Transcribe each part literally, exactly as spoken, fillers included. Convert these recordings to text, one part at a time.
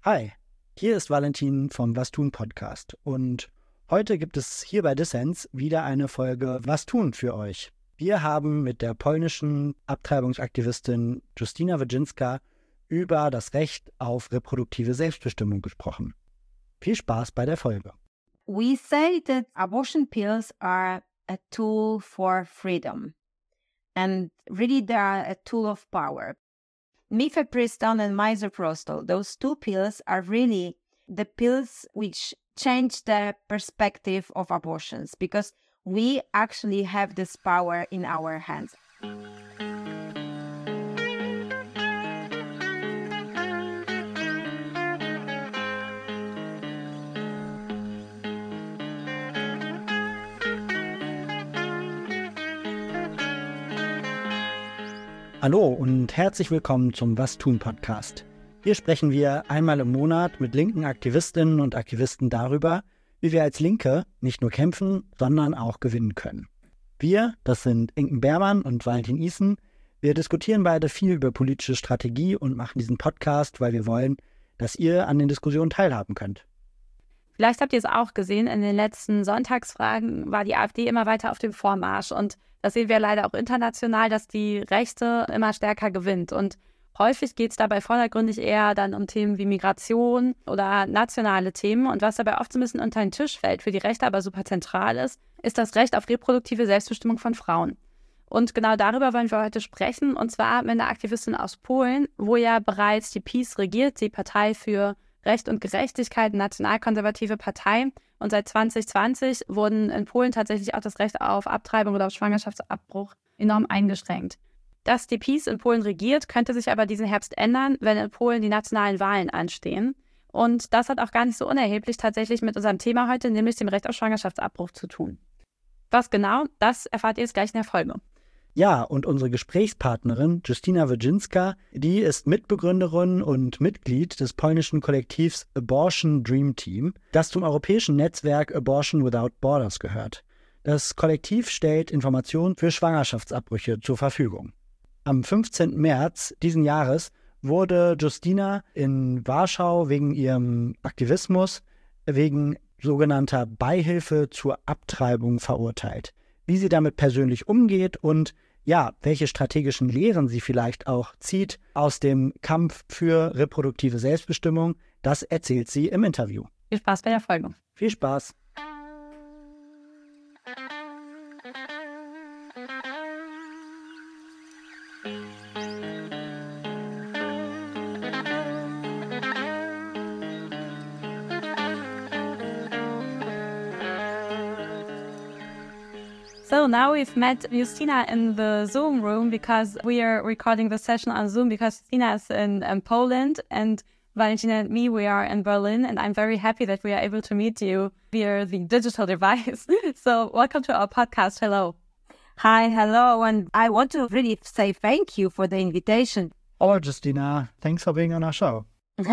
Hi, hier ist Valentin vom Was tun Podcast und heute gibt es hier bei Dissens wieder eine Folge Was tun für euch. Wir haben mit der polnischen Abtreibungsaktivistin Justyna Wojcinska über das Recht auf reproduktive Selbstbestimmung gesprochen. Viel Spaß bei der Folge. We say that abortion pills are a tool for freedom, and really they are a tool of power. Mifepristone and misoprostol, those two pills are really the pills which change the perspective of abortions because we actually have this power in our hands. Hallo und herzlich willkommen zum Was tun Podcast. Hier sprechen wir einmal im Monat mit linken Aktivistinnen und Aktivisten darüber, wie wir als Linke nicht nur kämpfen, sondern auch gewinnen können. Wir, das sind Inken Beermann und Valentin Isen, wir diskutieren beide viel über politische Strategie und machen diesen Podcast, weil wir wollen, dass ihr an den Diskussionen teilhaben könnt. Vielleicht habt ihr es auch gesehen, in den letzten Sonntagsfragen war die AfD immer weiter auf dem Vormarsch und das sehen wir leider auch international, dass die Rechte immer stärker gewinnt. Und häufig geht es dabei vordergründig eher dann um Themen wie Migration oder nationale Themen. Und was dabei oft so ein bisschen unter den Tisch fällt, für die Rechte aber super zentral ist, ist das Recht auf reproduktive Selbstbestimmung von Frauen. Und genau darüber wollen wir heute sprechen, und zwar mit einer Aktivistin aus Polen, wo ja bereits die PiS regiert, die Partei für Recht und Gerechtigkeit, nationalkonservative Partei. Und seit zwanzig zwanzig wurden in Polen tatsächlich auch das Recht auf Abtreibung oder auf Schwangerschaftsabbruch enorm eingeschränkt. Dass die PiS in Polen regiert, könnte sich aber diesen Herbst ändern, wenn in Polen die nationalen Wahlen anstehen. Und das hat auch gar nicht so unerheblich tatsächlich mit unserem Thema heute, nämlich dem Recht auf Schwangerschaftsabbruch, zu tun. Was genau, das erfahrt ihr jetzt gleich in der Folge. Ja, und unsere Gesprächspartnerin Justyna Wojcinska, die ist Mitbegründerin und Mitglied des polnischen Kollektivs Abortion Dream Team, das zum europäischen Netzwerk Abortion Without Borders gehört. Das Kollektiv stellt Informationen für Schwangerschaftsabbrüche zur Verfügung. Am fünfzehnten März diesen Jahres wurde Justyna in Warschau wegen ihrem Aktivismus wegen sogenannter Beihilfe zur Abtreibung verurteilt. Wie sie damit persönlich umgeht und ja, welche strategischen Lehren sie vielleicht auch zieht aus dem Kampf für reproduktive Selbstbestimmung, das erzählt sie im Interview. Viel Spaß bei der Folge. Viel Spaß. So now we've met Justyna in the Zoom room because we are recording the session on Zoom because Justyna is in, in Poland and Valentina and me, we are in Berlin, and I'm very happy that we are able to meet you via the digital device. So welcome to our podcast. Hello. Hi, hello, and I want to really say thank you for the invitation. Hello, Justyna. Thanks for being on our show.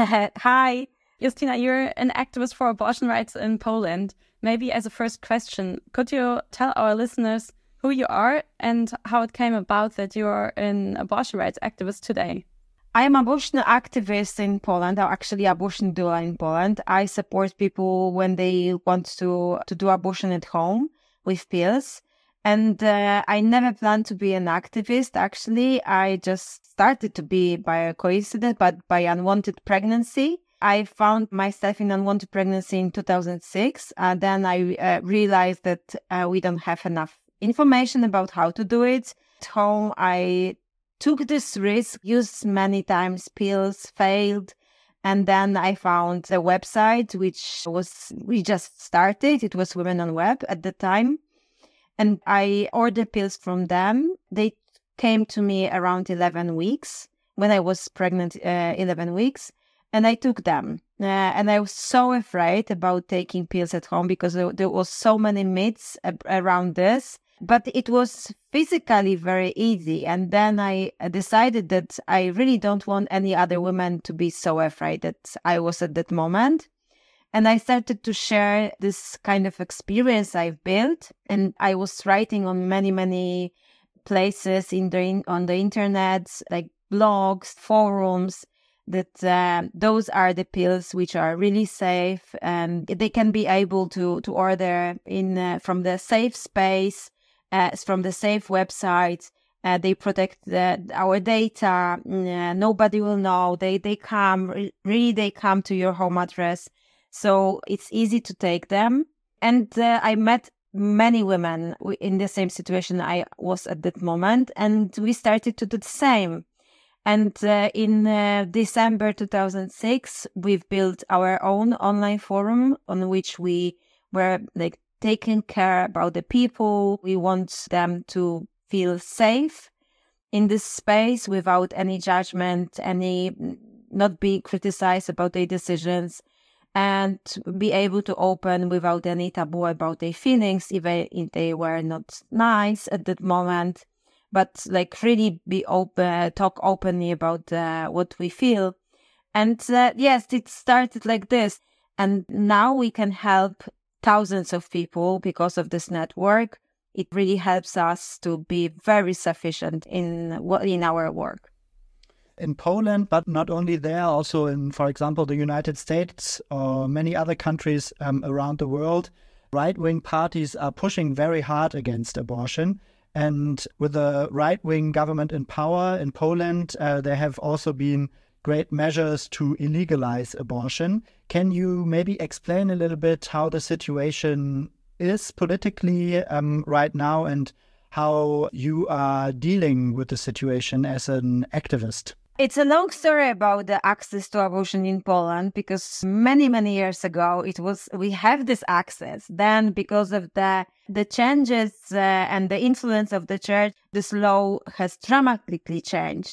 Hi. Justyna, you're an activist for abortion rights in Poland. Maybe as a first question, could you tell our listeners who you are and how it came about that you are an abortion rights activist today? I am an abortion activist in Poland, or actually abortion doula in Poland. I support people when they want to, to do abortion at home with pills. And uh, I never planned to be an activist. Actually, I just started to be by a coincidence, but by unwanted pregnancy. I found myself in unwanted pregnancy in two thousand six. Uh, then I uh, realized that uh, we don't have enough information about how to do it. At home, I took this risk, used many times pills, failed. And then I found a website, which was, we just started. It was Women on Web at the time. And I ordered pills from them. They came to me around eleven weeks, when I was pregnant, uh, eleven weeks. And I took them. Uh, and I was so afraid about taking pills at home because there, there was so many myths ab- around this. But it was physically very easy. And then I decided that I really don't want any other women to be so afraid that I was at that moment. And I started to share this kind of experience I've built. And I was writing on many, many places in the, on the internet, like blogs, forums. that uh, those are the pills which are really safe, and they can be able to to order in uh, from the safe space, uh, from the safe website. Uh, they protect the, our data. Uh, nobody will know. They they come really. They come to your home address, so it's easy to take them. And uh, I met many women in the same situation I was at that moment, and we started to do the same. And uh, in uh, December two thousand six, we've built our own online forum on which we were like taking care about the people. We want them to feel safe in this space without any judgment, any not be criticized about their decisions, and be able to open without any taboo about their feelings, even if they were not nice at that moment, but like really be open, talk openly about uh, what we feel. And uh, yes, it started like this. And now we can help thousands of people because of this network. It really helps us to be very sufficient in in our work. In Poland, but not only there, also in, for example, the United States or many other countries um, around the world, right-wing parties are pushing very hard against abortion. And with the right-wing government in power in Poland, uh, there have also been great measures to illegalize abortion. Can you maybe explain a little bit how the situation is politically um, right now and how you are dealing with the situation as an activist? It's a long story about the access to abortion in Poland, because many, many years ago, it was we have this access. Then because of the the changes uh, and the influence of the church, this law has dramatically changed.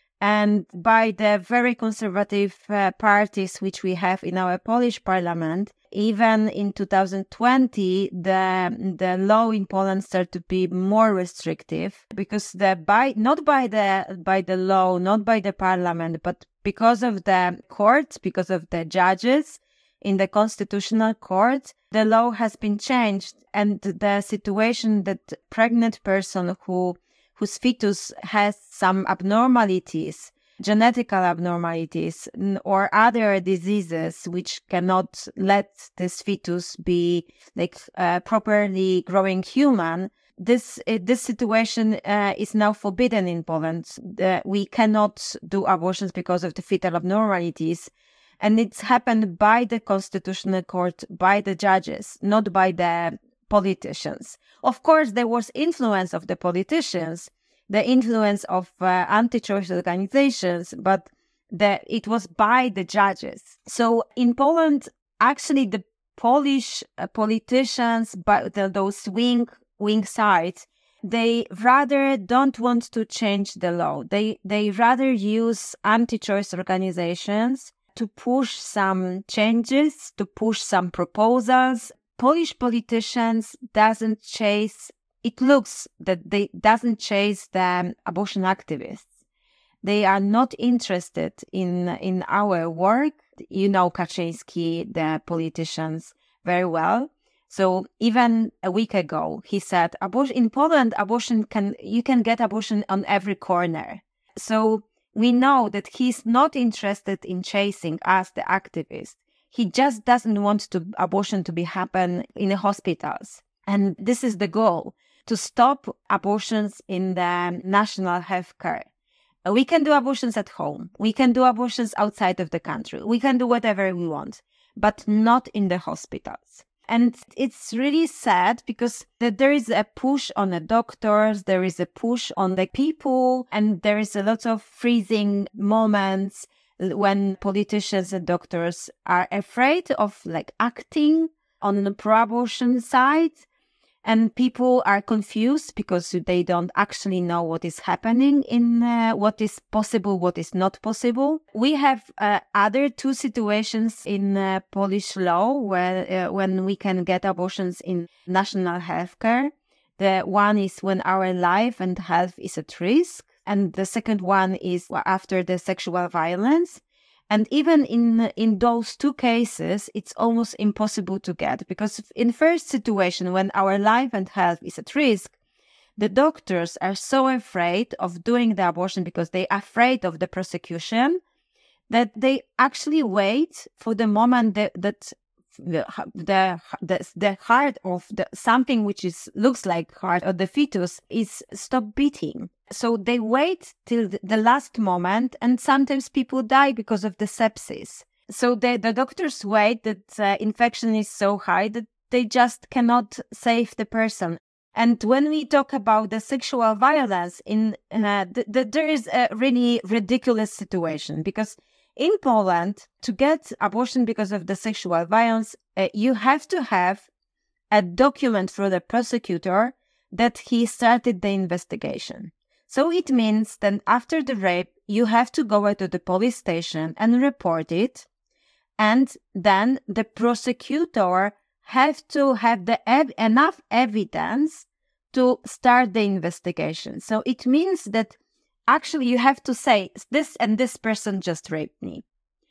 And by the very conservative uh, parties which we have in our Polish parliament, even in two thousand twenty, the the law in Poland started to be more restrictive, because the by not by the by the law, not by the parliament, but because of the courts, because of the judges in the constitutional court, the law has been changed, and the situation that pregnant person who whose fetus has some abnormalities, genetical abnormalities, or other diseases which cannot let this fetus be like uh, properly growing human, this uh, this situation uh, is now forbidden in Poland. Uh, we cannot do abortions because of the fetal abnormalities. And it's happened by the Constitutional Court, by the judges, not by the politicians. Of course, there was influence of the politicians, the influence of uh, anti-choice organizations, but the, it was by the judges. So in Poland, actually, the Polish uh, politicians, but the, those wing wing sides, they rather don't want to change the law. They they rather use anti-choice organizations to push some changes, to push some proposals. Polish politicians doesn't chase, it looks that they doesn't chase the abortion activists. They are not interested in, in our work. You know Kaczyński, the politicians, very well. So even a week ago, he said, abortion in Poland, abortion can, you can get abortion on every corner. So we know that he's not interested in chasing us, the activists. He just doesn't want to abortion to be happen in the hospitals. And this is the goal, to stop abortions in the national health care. We can do abortions at home. We can do abortions outside of the country. We can do whatever we want, but not in the hospitals. And it's really sad because there is a push on the doctors, there is a push on the people, and there is a lot of freezing moments when politicians and doctors are afraid of like acting on the pro-abortion side. And people are confused because they don't actually know what is happening in uh, what is possible, what is not possible. We have uh, other two situations in uh, Polish law where uh, when we can get abortions in national health care. The one is when our life and health is at risk. And the second one is after the sexual violence. And even in in those two cases, it's almost impossible to get, because in first situation, when our life and health is at risk, the doctors are so afraid of doing the abortion because they're afraid of the prosecution that they actually wait for the moment that, that the, the the the heart of the something which is looks like heart of the fetus is stop beating. So they wait till the last moment, and sometimes people die because of the sepsis. So the the doctors wait that uh, infection is so high that they just cannot save the person. And when we talk about the sexual violence, in uh, th- th- there is a really ridiculous situation, because in Poland, to get abortion because of the sexual violence, uh, you have to have a document from the prosecutor that he started the investigation. So it means that after the rape, you have to go to the police station and report it. And then the prosecutor have to have the ev- enough evidence to start the investigation. So it means that actually you have to say, this and this person just raped me.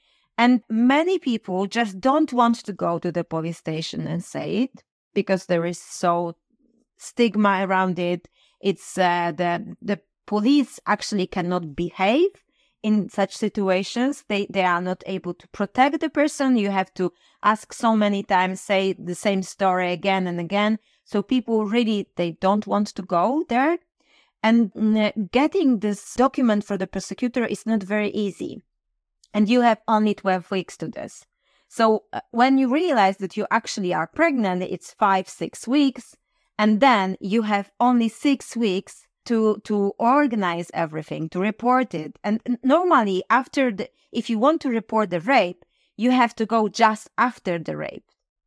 And many people just don't want to go to the police station and say it, because there is so stigma around it. It's uh, the the police actually cannot behave in such situations. They they are not able to protect the person. You have to ask so many times, say the same story again and again. So people really, they don't want to go there. And getting this document for the prosecutor is not very easy. And you have only twelve weeks to this. So uh, when you realize that you actually are pregnant, it's five, six weeks. And then you have only six weeks to, to organize everything, to report it. And normally after the, if you want to report the rape, you have to go just after the rape,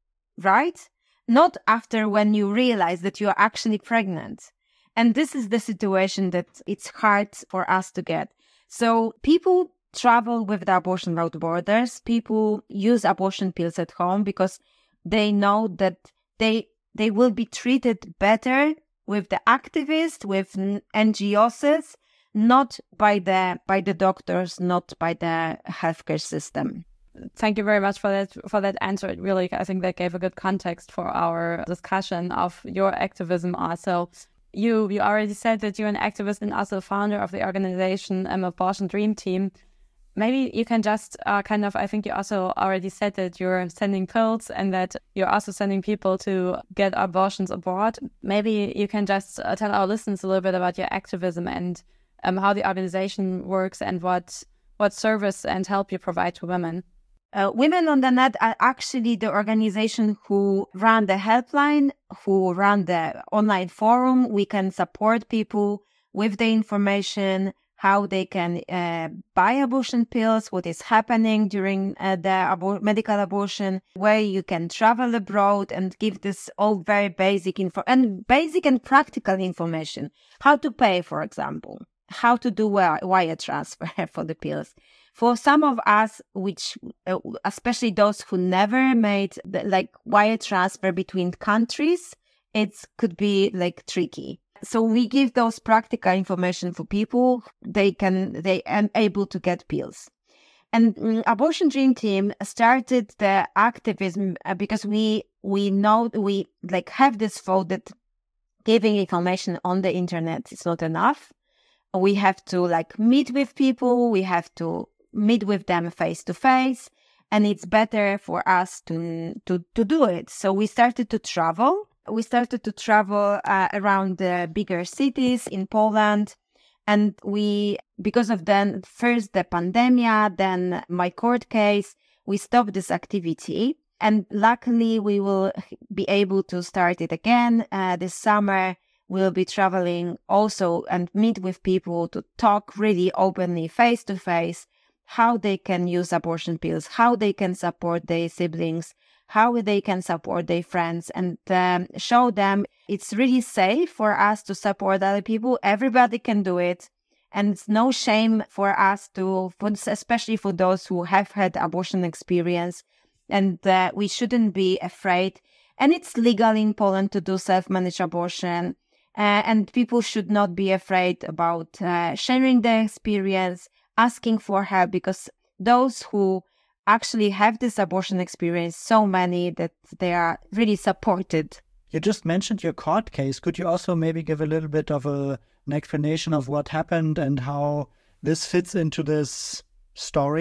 right? Not after when you realize that you are actually pregnant. And this is the situation that it's hard for us to get. So people travel with the abortion without borders. People use abortion pills at home because they know that they they will be treated better with the activists, with N G Os, not by the by the doctors, not by the healthcare system. Thank you very much for that for that answer. It really, I think that gave a good context for our discussion of your activism also. You you already said that you're an activist and also founder of the organization um, Abortion Dream Team. Maybe you can just uh, kind of, I think you also already said that you're sending pills and that you're also sending people to get abortions abroad. Maybe you can just uh, tell our listeners a little bit about your activism and um, how the organization works and what what service and help you provide to women. Uh, Women on the Net are actually the organization who run the helpline, who run the online forum. We can support people with the information, how they can uh, buy abortion pills, what is happening during uh, the abor- medical abortion, where you can travel abroad, and give this all very basic info and basic and practical information. How to pay, for example, how to do wire, wire transfer for the pills. For some of us, which uh, especially those who never made the, like wire transfer between countries, it could be like tricky. So we give those practical information for people. They can they are able to get pills. And um, Abortion Dream Team started the activism uh, because we we know we like have this thought that giving information on the internet is not enough. We have to like meet with people. We have to meet with them face to face, and it's better for us to to to do it. So we started to travel. We started to travel uh, around the bigger cities in Poland, and we, because of then first the pandemic, then my court case, we stopped this activity. And luckily, we will be able to start it again uh, this summer. We'll be traveling also and meet with people to talk really openly, face to face, how they can use abortion pills, how they can support their siblings, how they can support their friends, and um, show them it's really safe for us to support other people. Everybody can do it. And it's no shame for us to, especially for those who have had abortion experience, and uh, we shouldn't be afraid. And it's legal in Poland to do self-managed abortion. Uh, and people should not be afraid about uh, sharing their experience, asking for help, because those who actually have this abortion experience, so many that they are really supported. You just mentioned your court case. Could you also maybe give a little bit of a, an explanation of what happened and how this fits into this story?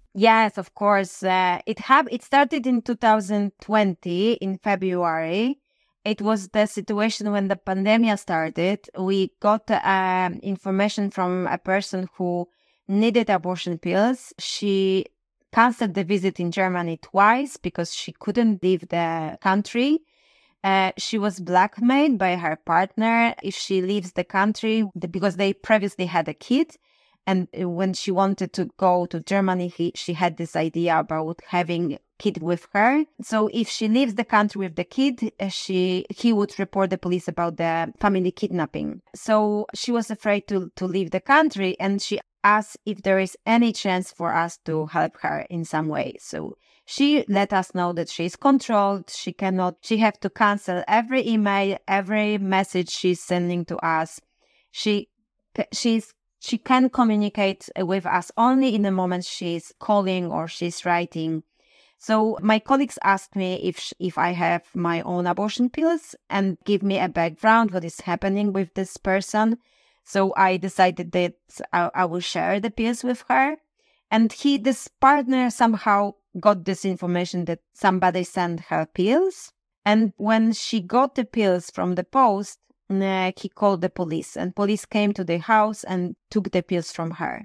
Yes, of course. Uh, it have it started in two thousand twenty in February. It was the situation when the pandemic started. We got uh, information from a person who needed abortion pills. She canceled the visit in Germany twice because she couldn't leave the country. Uh, she was blackmailed by her partner if she leaves the country because they previously had a kid. And when she wanted to go to Germany, he, she had this idea about having a kid with her. So if she leaves the country with the kid, she he would report the police about the family kidnapping. So she was afraid to, to leave the country, and she asked if there is any chance for us to help her in some way. So she let us know that she is controlled. She cannot, she have to cancel every email, every message she's sending to us. She, she's, she can communicate with us only in the moment she's calling or she's writing. So my colleagues asked me if, if I have my own abortion pills and give me a background, what is happening with this person. So I decided that I, I will share the pills with her. And he, this partner somehow got this information that somebody sent her pills. And when she got the pills from the post, uh, he called the police. And police came to the house and took the pills from her.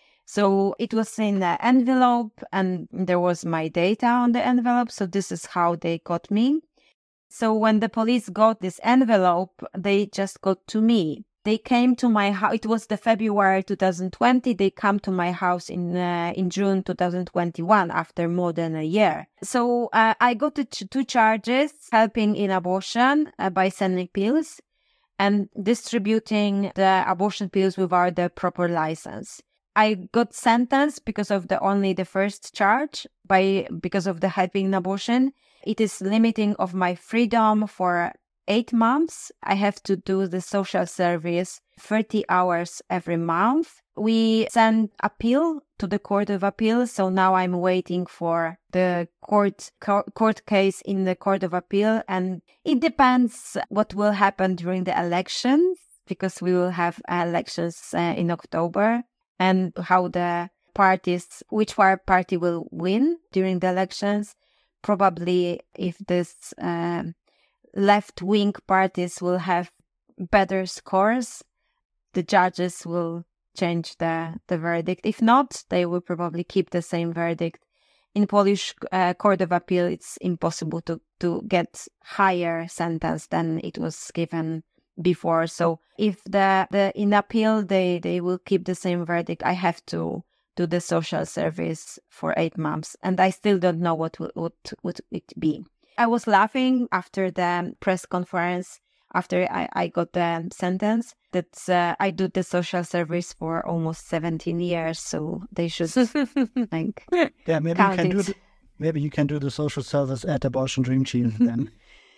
So it was in an envelope and there was my data on the envelope. So this is how they got me. So when the police got this envelope, they just got to me. They came to my house. It was the February two thousand twenty. They come to my house in uh, in June two thousand twenty-one after more than a year. So uh, I got the ch- two charges: helping in abortion uh, by sending pills, and distributing the abortion pills without the proper license. I got sentenced because of the only the first charge by because of the helping in abortion. It is limiting of my freedom for eight months. I have to do the social service thirty hours every month. We sent appeal to the Court of Appeal. So now I'm waiting for the court co- court case in the Court of Appeal. And it depends what will happen during the elections, because we will have elections uh, in October, and how the parties, which party will win during the elections. Probably if this uh, left-wing parties will have better scores, the judges will change the, the verdict. If not, they will probably keep the same verdict. In Polish uh, Court of Appeal, it's impossible to, to get higher sentence than it was given before. So if the, the in appeal, they, they will keep the same verdict, I have to do the social service for eight months. And I still don't know what would, what would it be. I was laughing after the press conference, after I, I got the sentence, that uh, I do the social service for almost seventeen years. So they should like yeah, maybe you can it. do the, maybe you can do the social service at Abortion Dream Team then.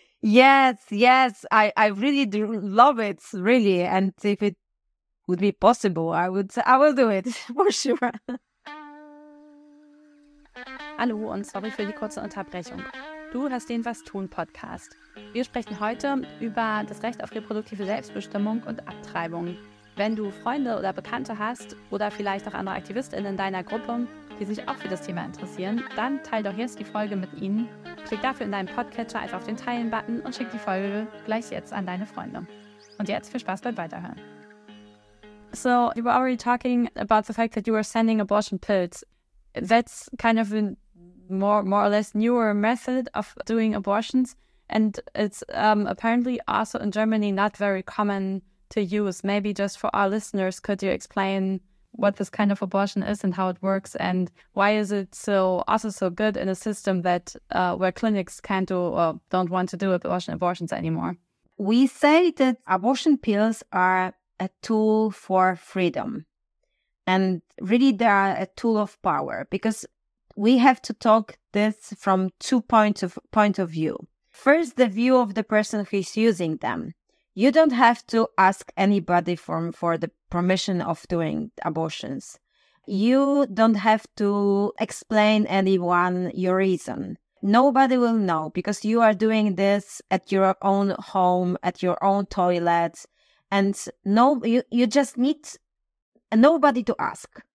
Yes, yes, I, I really do love it, really. And if it would be possible, I would I will do it for sure. Hallo und sorry für die kurze Unterbrechung. Du hörst den Was tun Podcast. Wir sprechen heute über das Recht auf reproduktive Selbstbestimmung und Abtreibung. Wenn du Freunde oder Bekannte hast oder vielleicht auch andere AktivistInnen in deiner Gruppe, die sich auch für das Thema interessieren, dann teil doch jetzt die Folge mit ihnen. Klick dafür in deinem Podcatcher einfach auf den Teilen-Button und schick die Folge gleich jetzt an deine Freunde. Und jetzt viel Spaß beim Weiterhören. So, you were already talking about the fact that you were sending abortion pills. That's kind of a more more or less newer method of doing abortions, and it's um, apparently also in Germany not very common to use. Maybe just for our listeners, could you explain what this kind of abortion is and how it works, and why is it so also so good in a system that uh, where clinics can't do or don't want to do abortion abortions anymore? We say that abortion pills are a tool for freedom, and really they are a tool of power, because we have to talk this from two points of point of view. First, the view of the person who is using them. You don't have to ask anybody for, for the permission of doing abortions. You don't have to explain anyone your reason. Nobody will know, because you are doing this at your own home, at your own toilet, and no, you, you just need nobody to ask.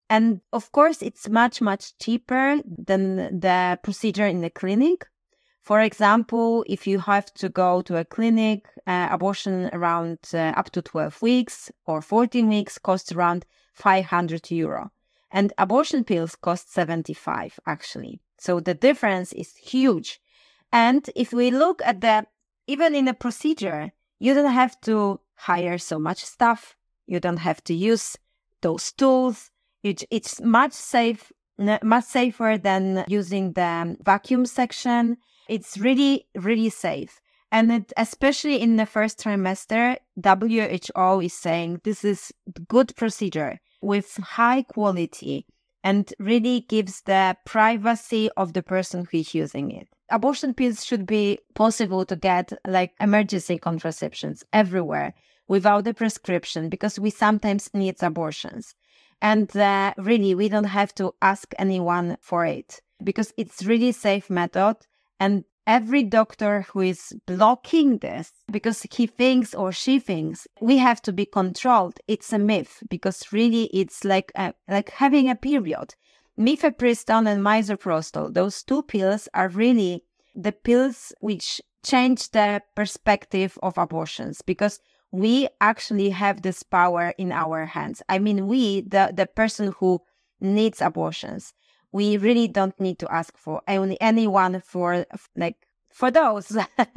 And of course, it's much, much cheaper than the procedure in the clinic. For example, if you have to go to a clinic, uh, abortion around uh, up to twelve weeks or fourteen weeks costs around five hundred euro. And abortion pills cost seventy-five, actually. So the difference is huge. And if we look at the, even in a procedure, you don't have to hire so much staff. You don't have to use those tools. It, it's much safe, much safer than using the vacuum section. It's really, really safe. And it, especially in the first trimester, W H O is saying this is good procedure with high quality and really gives the privacy of the person who is using it. Abortion pills should be possible to get like emergency contraceptions everywhere without a prescription, because we sometimes need abortions. And uh, really, we don't have to ask anyone for it, because it's really safe method. And every doctor who is blocking this because he thinks or she thinks we have to be controlled, it's a myth, because really it's like a, like having a period. Mifepristone and misoprostol, those two pills are really the pills which change the perspective of abortions, because we actually have this power in our hands. I mean, we, the, the person who needs abortions, we really don't need to ask for any, anyone for like for those.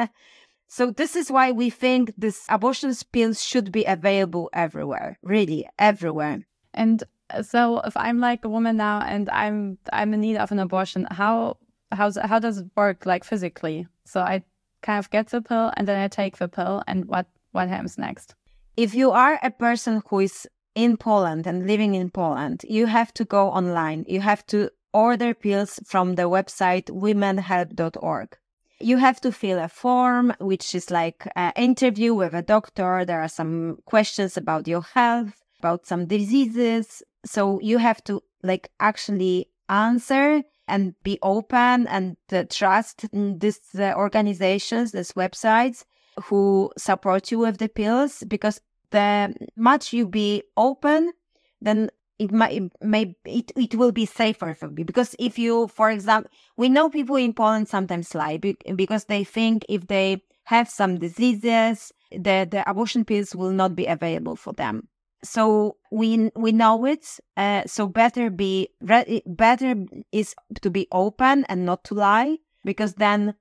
So this is why we think this abortion pills should be available everywhere, really everywhere. And so if I'm like a woman now and I'm I'm in need of an abortion, how how's how does it work like physically? So I kind of get the pill and then I take the pill, and what what happens next? If you are a person who is in Poland and living in Poland, you have to go online. You have to order pills from the website women help dot org. You have to fill a form, which is like an interview with a doctor. There are some questions about your health, about some diseases. So you have to like actually answer and be open and uh, trust these uh, organizations, these websites who support you with the pills, because the much you be open, then it might, it may, it, it will be safer for you. Because if you, for example, we know people in Poland sometimes lie because they think if they have some diseases, the, the abortion pills will not be available for them. So we we know it. Uh, so better be better is to be open and not to lie, because then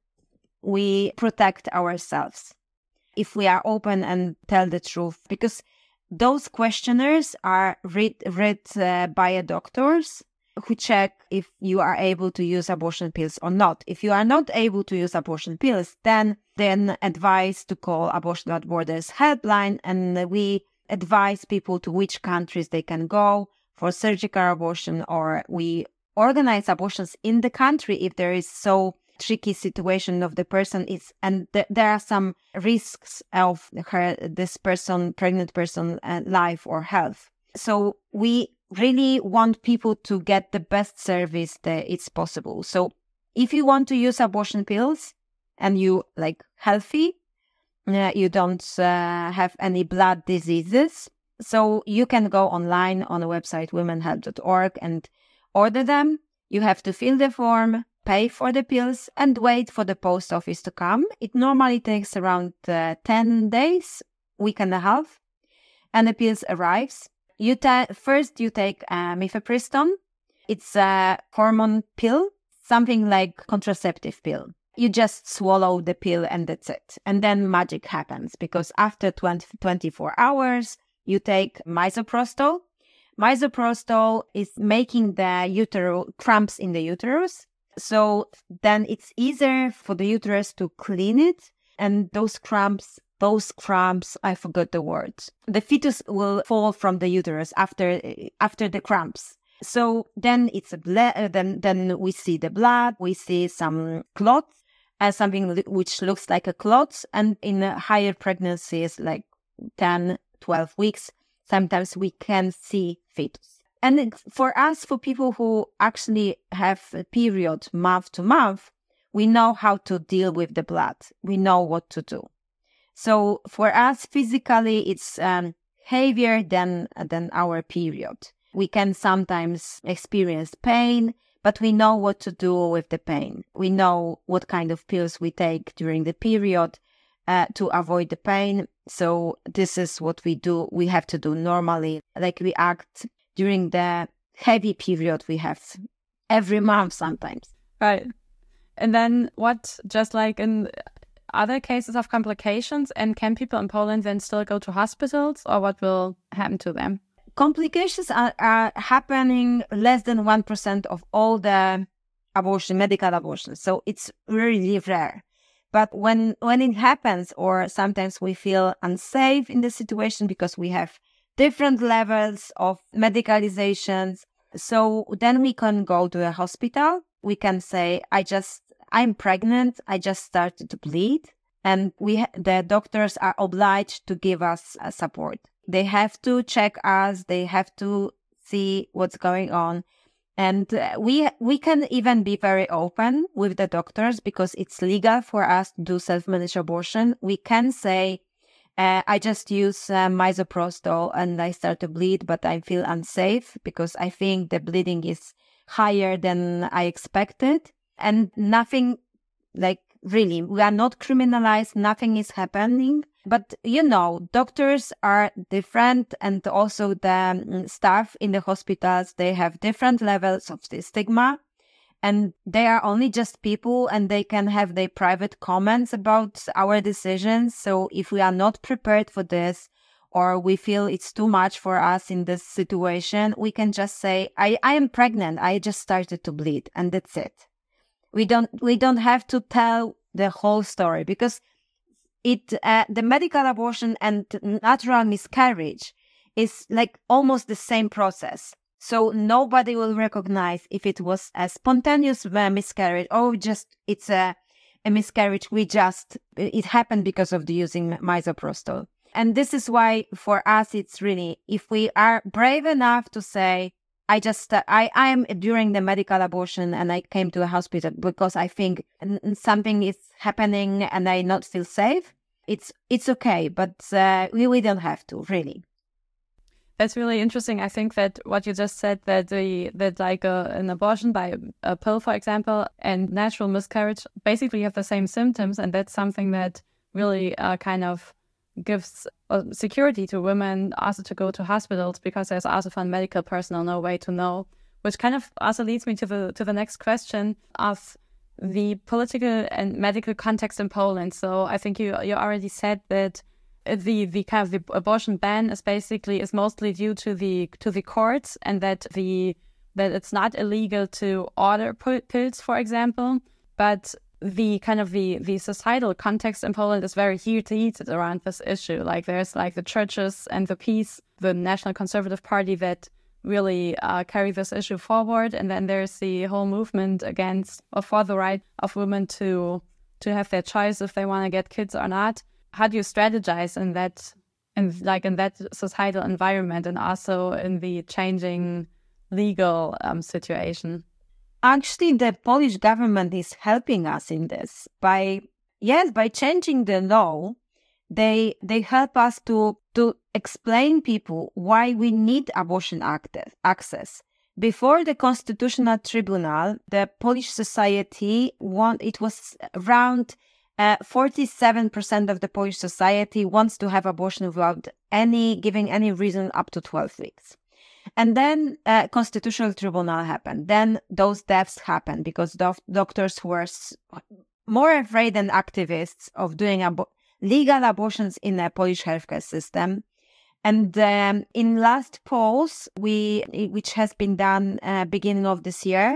we protect ourselves if we are open and tell the truth. Because those questionnaires are read read uh, by a doctors who check if you are able to use abortion pills or not. If you are not able to use abortion pills, then then advise to call Abortion Without Borders helpline, and we advise people to which countries they can go for surgical abortion, or we organize abortions in the country if there is so tricky situation of the person is, and th- there are some risks of her, this person, pregnant person, uh, life or health. So we really want people to get the best service that it's possible. So if you want to use abortion pills and you like healthy, Uh, you don't uh, have any blood diseases, so you can go online on the website women help dot org and order them. You have to fill the form, pay for the pills, and wait for the post office to come. It normally takes around uh, ten days, week and a half, and the pills arrives. You ta- first you take uh, mifepristone. It's a hormone pill, something like contraceptive pill. You just swallow the pill and that's it. And then magic happens, because after twenty, twenty-four hours, you take misoprostol. Misoprostol is making the uterus cramps in the uterus. So then it's easier for the uterus to clean it. And those cramps, those cramps, I forgot the words. The fetus will fall from the uterus after, after the cramps. So then it's a ble- then, then we see the blood, we see some clots. As something which looks like a clot, and in a higher pregnancies, like ten, twelve weeks, sometimes we can see fetus. And it, for us, for people who actually have a period month to month, we know how to deal with the blood. We know what to do. So for us, physically, it's um, heavier than, than our period. We can sometimes experience pain, but we know what to do with the pain. We know what kind of pills we take during the period uh, to avoid the pain. So this is what we do. We have to do normally, like we act during the heavy period we have every month sometimes. Right. And then what, just like in other cases of complications, and can people in Poland then still go to hospitals, or what will happen to them? Complications are, are happening less than one percent of all the abortion, medical abortions. So it's really rare. But when when it happens, or sometimes we feel unsafe in the situation because we have different levels of medicalizations, so then we can go to a hospital. We can say, I just, I'm pregnant, I just started to bleed. And we ha- the doctors are obliged to give us uh, support. They have to check us, they have to see what's going on. And uh, we we can even be very open with the doctors because it's legal for us to do self-managed abortion. We can say, uh, I just use uh, misoprostol and I start to bleed, but I feel unsafe because I think the bleeding is higher than I expected. And nothing, like really, we are not criminalized, nothing is happening. But, you know, doctors are different, and also the staff in the hospitals, they have different levels of the stigma, and they are only just people, and they can have their private comments about our decisions. So if we are not prepared for this, or we feel it's too much for us in this situation, we can just say, I, I am pregnant, I just started to bleed, and that's it. We don't, we don't have to tell the whole story, because It uh, the medical abortion and natural miscarriage is like almost the same process. So nobody will recognize if it was a spontaneous uh, miscarriage or just it's a, a miscarriage. We just, it happened because of the using misoprostol. And this is why for us, it's really, if we are brave enough to say, I just, uh, I, I am during the medical abortion and I came to a hospital because I think something is happening and I not feel safe. It's, it's okay, but uh, we, we don't have to, really. That's really interesting. I think that what you just said, that the that like a, an abortion by a pill, for example, and natural miscarriage basically have the same symptoms, and that's something that really uh, kind of gives uh, security to women also to go to hospitals, because there's also from medical personnel no way to know. Which kind of also leads me to the to the next question of the political and medical context in Poland. So I think you you already said that the the kind of the abortion ban is basically is mostly due to the to the courts, and that the that it's not illegal to order pills, for example, but the kind of the the societal context in Poland is very heated around this issue. Like there's like the churches and the PiS, the National Conservative Party, that really uh, carry this issue forward, and then there's the whole movement against or for the right of women to to have their choice if they want to get kids or not. How do you strategize in that, in like in that societal environment, and also in the changing legal um, situation? Actually, the Polish government is helping us in this by yes by changing the law. They they help us to to explain people why we need abortion access. Before the Constitutional Tribunal, the Polish society want it was around uh, forty-seven percent of the Polish society wants to have abortion without any giving any reason up to twelve weeks. And then uh, Constitutional Tribunal happened. Then those deaths happened because do- doctors were s- more afraid than activists of doing abo- legal abortions in the Polish healthcare system. And um, in last polls, we which has been done uh, beginning of this year,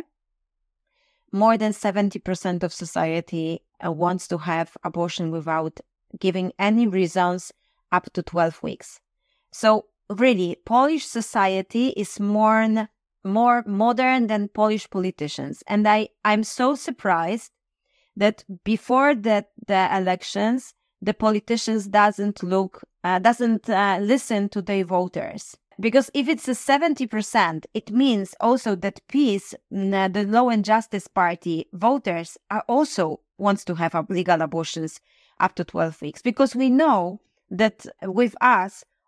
more than seventy percent of society uh, wants to have abortion without giving any reasons up to twelve weeks. So really, Polish society is more, more modern than Polish politicians. And I, I'm so surprised that before the, the elections, the politicians doesn't look, uh, doesn't uh, listen to their voters. Because if it's a seventy percent, it means also that PiS, the Law and Justice Party voters, are also wants to have legal abortions up to twelve weeks. Because we know that with us,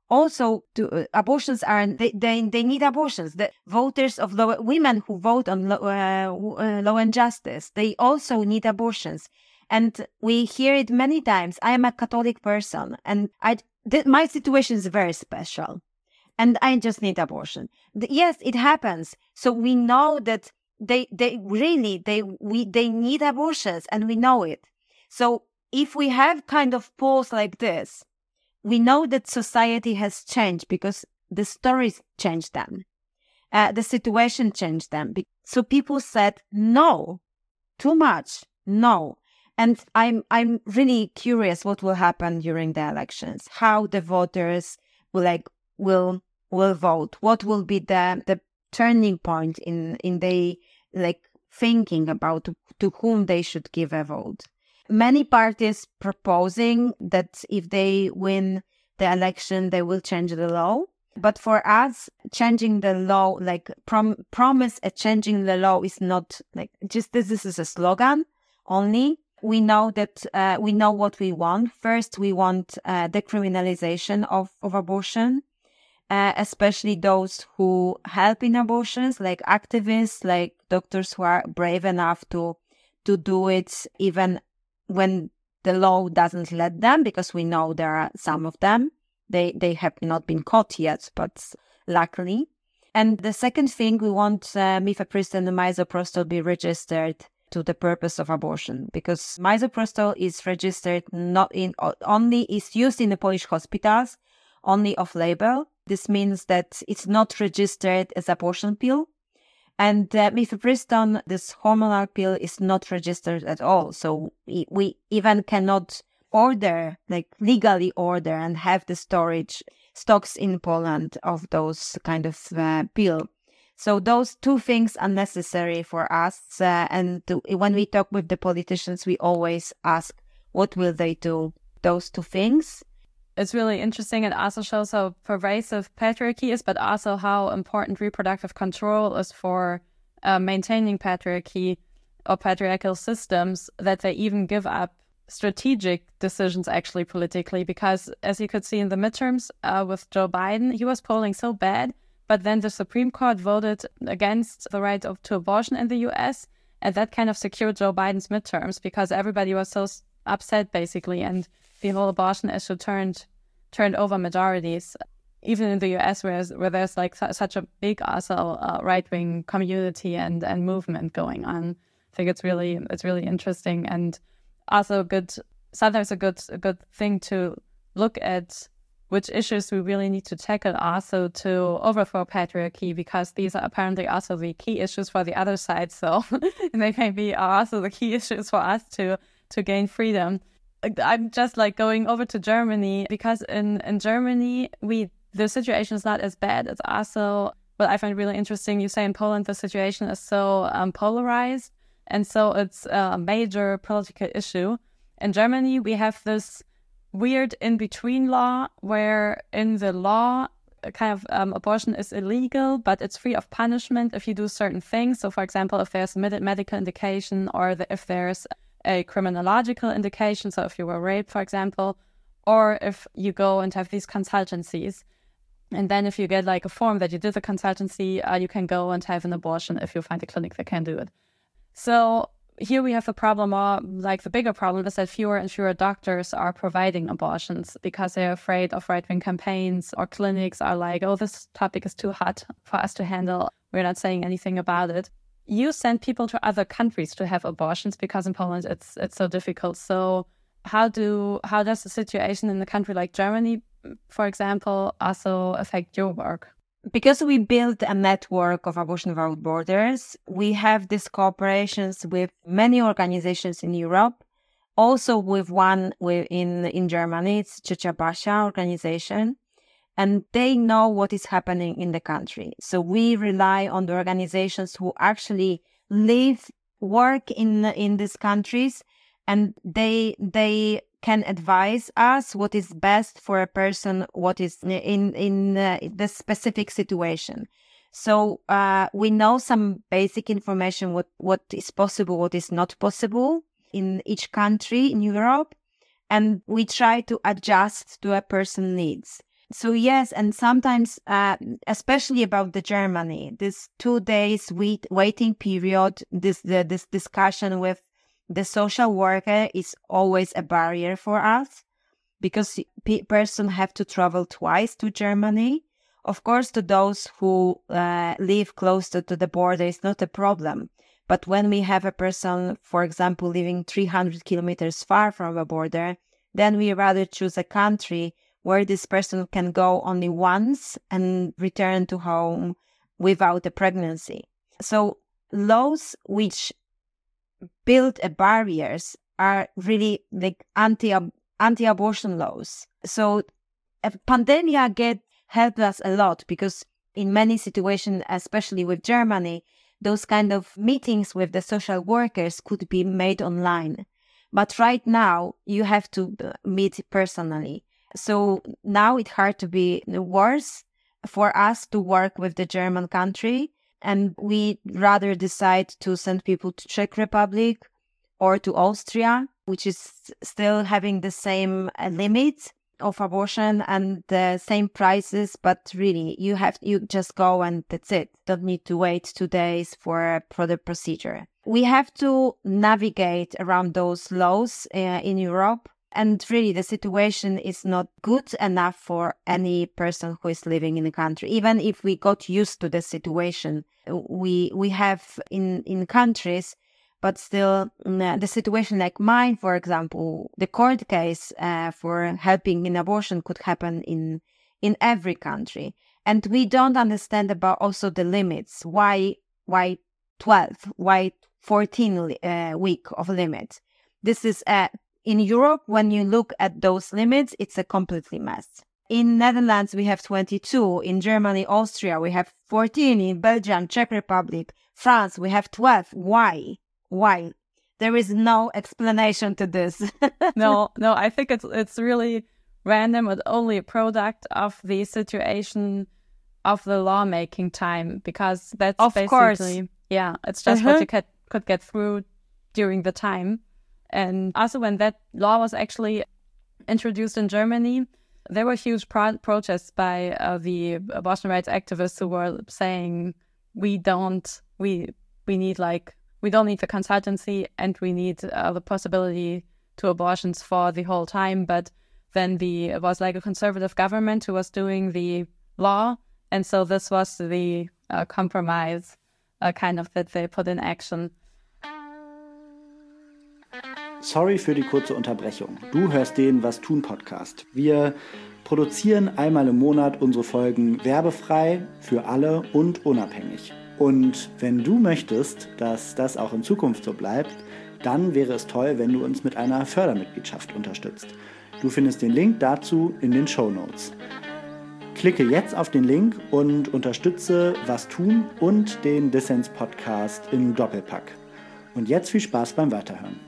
also to, uh, abortions are, they, they, they need abortions. The voters of low, women who vote on low, uh, uh, law and justice, they also need abortions. And we hear it many times. I am a Catholic person and I, th- my situation is very special and I just need abortion. The, yes, it happens. So we know that they, they really, they, we, they need abortions and we know it. So if we have kind of polls like this, we know that society has changed because the stories changed them. Uh, the situation changed them. So people said, no, too much, no. And I'm I'm really curious what will happen during the elections, how the voters will like will will vote, what will be the, the turning point in, in their like thinking about to, to whom they should give a vote. Many parties proposing that if they win the election, they will change the law. But for us, changing the law, like prom- promise a changing the law is not like just this, this is a slogan only. We know that uh, we know what we want. First, we want uh, decriminalization of, of abortion, uh, especially those who help in abortions, like activists, like doctors who are brave enough to to do it even when the law doesn't let them, because we know there are some of them. They they have not been caught yet, but luckily. And the second thing, we want uh, mifepristone and misoprostol be registered to the purpose of abortion, because misoprostol is registered not in only is used in the Polish hospitals, only off label. This means that it's not registered as abortion pill. And uh, mifepristone, this hormonal pill, is not registered at all. So we, we even cannot order, like legally order and have the storage stocks in Poland of those kind of uh, pill. So those two things are necessary for us. Uh, and to, when we talk with the politicians, we always ask, what will they do? Those two things. It's really interesting. It also shows how pervasive patriarchy is, but also how important reproductive control is for uh, maintaining patriarchy or patriarchal systems, that they even give up strategic decisions actually politically. Because as you could see in the midterms uh, with Joe Biden, he was polling so bad, but then the Supreme Court voted against the right of, to abortion in the U S, and that kind of secured Joe Biden's midterms because everybody was so upset basically, and the whole abortion issue turned turned over majorities, even in the U S, where, where there's like su- such a big also uh, right-wing community and, and movement going on. I think it's really it's really interesting, and also good sometimes a good a good thing to look at which issues we really need to tackle also to overthrow patriarchy, because these are apparently also the key issues for the other side. So they maybe are also the key issues for us to to gain freedom. I'm just like going over to Germany, because in, in Germany, we the situation is not as bad. It's also, what I find really interesting, you say in Poland, the situation is so um, polarized. And so it's a major political issue. In Germany, we have this weird in-between law where in the law, kind of um, abortion is illegal, but it's free of punishment if you do certain things. So, for example, if there's a med- medical indication, or the, if there's a criminological indication, so if you were raped, for example, or if you go and have these consultancies. And then if you get like a form that you did the consultancy, uh, you can go and have an abortion if you find a clinic that can do it. So here we have a problem, or like the bigger problem is that fewer and fewer doctors are providing abortions because they're afraid of right-wing campaigns, or clinics are like, oh, this topic is too hot for us to handle. We're not saying anything about it. You send people to other countries to have abortions because in Poland it's it's so difficult. So how do how does the situation in a country like Germany, for example, also affect your work? Because we built a network of Abortion Without Borders, we have these cooperations with many organizations in Europe, also with one in, in Germany, it's Trzecia Basia organization, and they know what is happening in the country. So we rely on the organizations who actually live, work in, in these countries, and they they can advise us what is best for a person, what is in in uh, the specific situation. So uh, we know some basic information, what, what is possible, what is not possible in each country in Europe, and we try to adjust to a person's needs. So yes, and sometimes, uh, especially about the Germany, this two days wait, waiting period, this the, this discussion with the social worker is always a barrier for us, because pe- person have to travel twice to Germany. Of course, to those who uh, live closer to the border, it's not a problem. But when we have a person, for example, living three hundred kilometers far from a border, then we rather choose a country where this person can go only once and return to home without a pregnancy. So laws which build a barriers are really like anti anti-abortion laws. So a pandemia get helped us a lot, because in many situations, especially with Germany, those kind of meetings with the social workers could be made online. But right now, you have to meet personally. So now it's hard to be worse for us to work with the German country. And we rather decide to send people to Czech Republic or to Austria, which is still having the same limits of abortion and the same prices. But really, you have you just go and that's it. Don't need to wait two days for, for the procedure. We have to navigate around those laws uh, in Europe. And really, the situation is not good enough for any person who is living in the country. Even if we got used to the situation we we have in, in countries, but still the situation like mine, for example, the court case uh, for helping in abortion could happen in in every country. And we don't understand about also the limits. Why why twelve? Why fourteen uh, week of limit? This is a In Europe, when you look at those limits, it's a completely mess. In Netherlands, we have twenty-two. In Germany, Austria, we have fourteen. In Belgium, Czech Republic, France, we have twelve. Why? Why? There is no explanation to this. no, no, I think it's it's really random, and only a product of the situation of the lawmaking time, because that's of basically, course. yeah, it's just uh-huh. what you could, could get through during the time. And also when that law was actually introduced in Germany, there were huge pro- protests by uh, the abortion rights activists who were saying, we don't, we we need like, we don't need the consultancy, and we need uh, the possibility to abortions for the whole time. But then the it was like a conservative government who was doing the law. And so this was the uh, compromise uh, kind of that they put in action. Sorry für die kurze Unterbrechung. Du hörst den Was tun Podcast. Wir produzieren einmal im Monat unsere Folgen werbefrei für alle und unabhängig. Und wenn du möchtest, dass das auch in Zukunft so bleibt, dann wäre es toll, wenn du uns mit einer Fördermitgliedschaft unterstützt. Du findest den Link dazu in den Shownotes. Klicke jetzt auf den Link und unterstütze Was tun und den Dissens Podcast im Doppelpack. Und jetzt viel Spaß beim Weiterhören.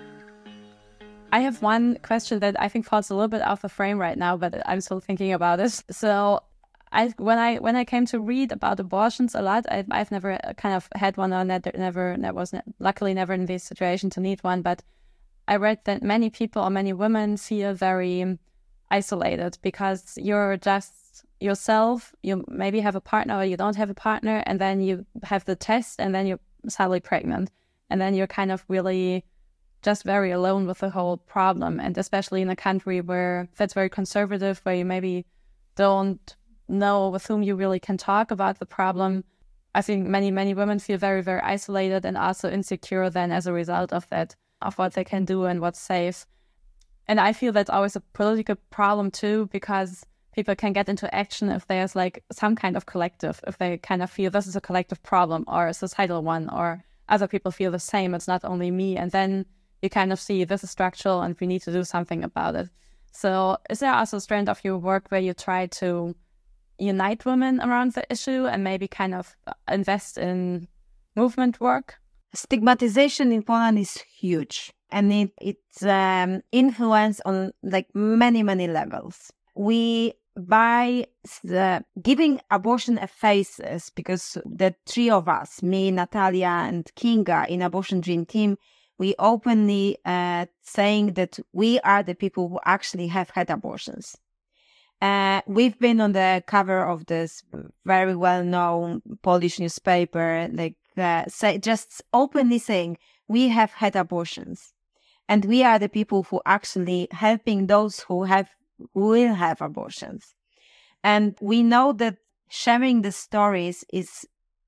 I have one question that I think falls a little bit off the frame right now, but I'm still thinking about it. So I, when I when I came to read about abortions a lot, I, I've never kind of had one, or never, never, never was luckily never in this situation to need one. But I read that many people or many women feel very isolated because you're just yourself. You maybe have a partner or you don't have a partner, and then you have the test, and then you're suddenly pregnant, and then you're kind of really just very alone with the whole problem. And especially in a country where that's very conservative, where you maybe don't know with whom you really can talk about the problem. I think many, many women feel very, very isolated and also insecure then as a result of that, of what they can do and what's safe. And I feel that's always a political problem too, because people can get into action if there's like some kind of collective, if they kind of feel this is a collective problem or a societal one, or other people feel the same, it's not only me. And then you kind of see this is structural and we need to do something about it. So is there also a strand of your work where you try to unite women around the issue and maybe kind of invest in movement work? Stigmatization in Poland is huge, and it, it's um, influence on like many, many levels. We, by the, giving abortion a faces, because the three of us, me, Natalia, and Kinga in Abortion Dream Team, we openly uh, saying that we are the people who actually have had abortions. Uh, we've been on the cover of this very well-known Polish newspaper, like uh, say, just openly saying, we have had abortions. And we are the people who actually helping those who have who will have abortions. And we know that sharing the stories is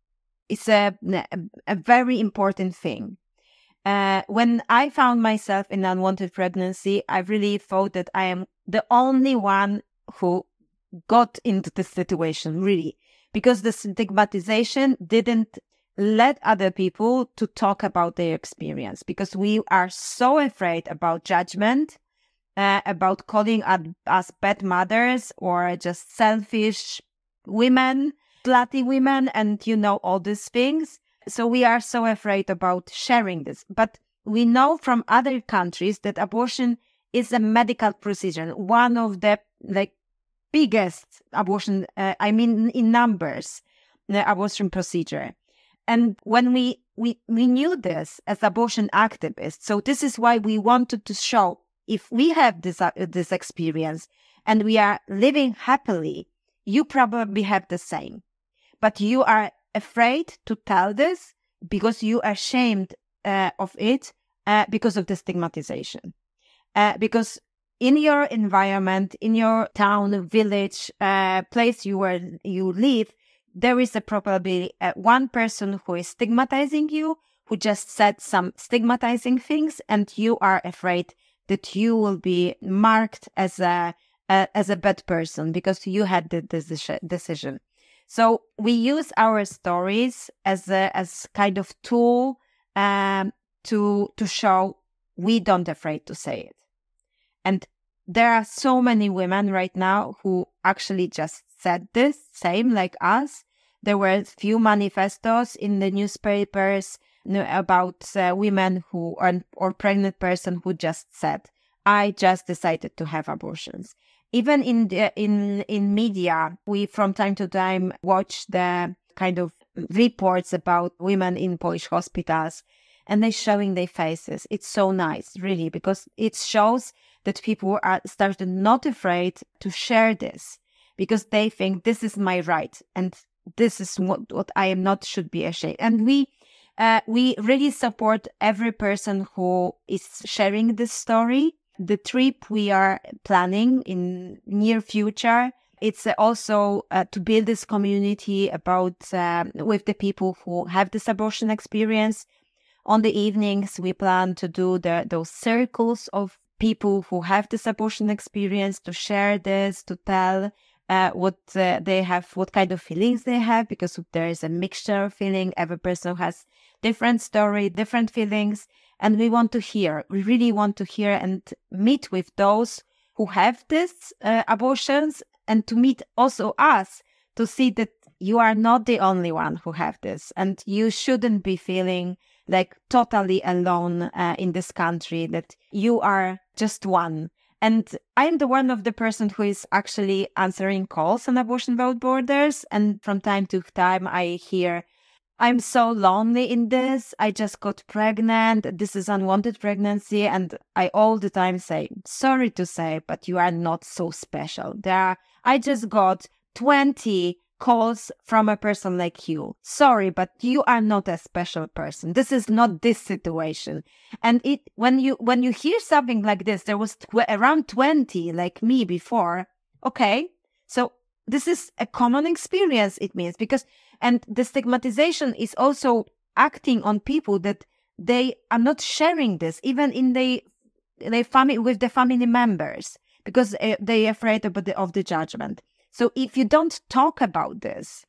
is a, a very important thing. Uh, when I found myself in unwanted pregnancy, I really thought that I am the only one who got into this situation, really, because the stigmatization didn't let other people to talk about their experience, because we are so afraid about judgment, uh, about calling us bad mothers or just selfish women, slutty women, and you know, all these things. So we are so afraid about sharing this. But we know from other countries that abortion is a medical procedure, one of the like biggest abortion, uh, I mean in numbers, the abortion procedure. And when we, we, we knew this as abortion activists, so this is why we wanted to show if we have this, uh, this experience and we are living happily, you probably have the same. But you are afraid to tell this because you are ashamed uh, of it uh, because of the stigmatization. Uh, because in your environment, in your town, village, uh, place you where you live, there is a probably uh, one person who is stigmatizing you, who just said some stigmatizing things, and you are afraid that you will be marked as a uh, as a bad person because you had the decision. So we use our stories as a as kind of tool um, to to show we don't afraid to say it. And there are so many women right now who actually just said this, same like us. There were a few manifestos in the newspapers about uh, women who are, or pregnant person who just said, I just decided to have abortions. Even in the, in in media, we from time to time watch the kind of reports about women in Polish hospitals, and they're showing their faces. It's so nice, really, because it shows that people are started not afraid to share this because they think this is my right and this is what, what I am not should be ashamed. And we uh, we really support every person who is sharing this story. The trip we are planning in near future, it's also uh, to build this community about uh, with the people who have this abortion experience. On the evenings, we plan to do the, those circles of people who have this abortion experience to share this, to tell uh, what uh, they have, what kind of feelings they have, because there is a mixture of feeling. Every person has different story, different feelings. And we want to hear, we really want to hear and meet with those who have this uh, abortions, and to meet also us to see that you are not the only one who have this, and you shouldn't be feeling like totally alone uh, in this country, that you are just one. And I'm the one of the person who is actually answering calls on Abortion Without Borders. And from time to time, I hear, I'm so lonely in this. I just got pregnant. This is unwanted pregnancy. And I all the time say, sorry to say, but you are not so special. There are, I just got twenty calls from a person like you. Sorry, but you are not a special person. This is not this situation. And it when you when you hear something like this, there was tw- around twenty like me before. Okay, so this is a common experience, it means, because and the stigmatization is also acting on people that they are not sharing this, even in the their family with the family members, because uh, they are afraid of the, of the judgment. So if you don't talk about this,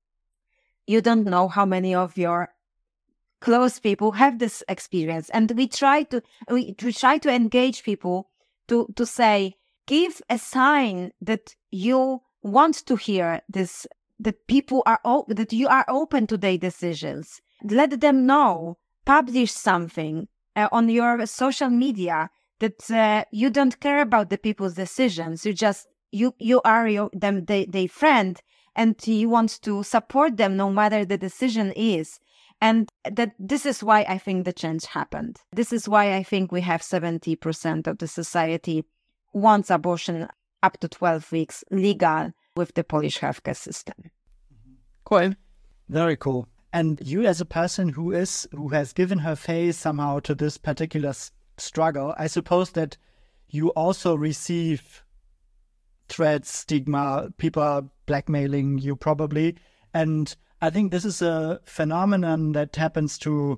you don't know how many of your close people have this experience. And we try to we, we try to engage people to to say, give a sign that you want to hear this, that people are o- that you are open to their decisions. Let them know. Publish something uh, on your social media that uh, you don't care about the people's decisions. You just you you are your, them they they friend, and you want to support them no matter the decision is. And that this is why I think the change happened. This is why I think we have seventy percent of the society wants abortion up to twelve weeks legal with the Polish healthcare system. Cool. Very cool. And you as a person who is who has given her face somehow to this particular s- struggle, I suppose that you also receive threats, stigma, people are blackmailing you probably. And I think this is a phenomenon that happens to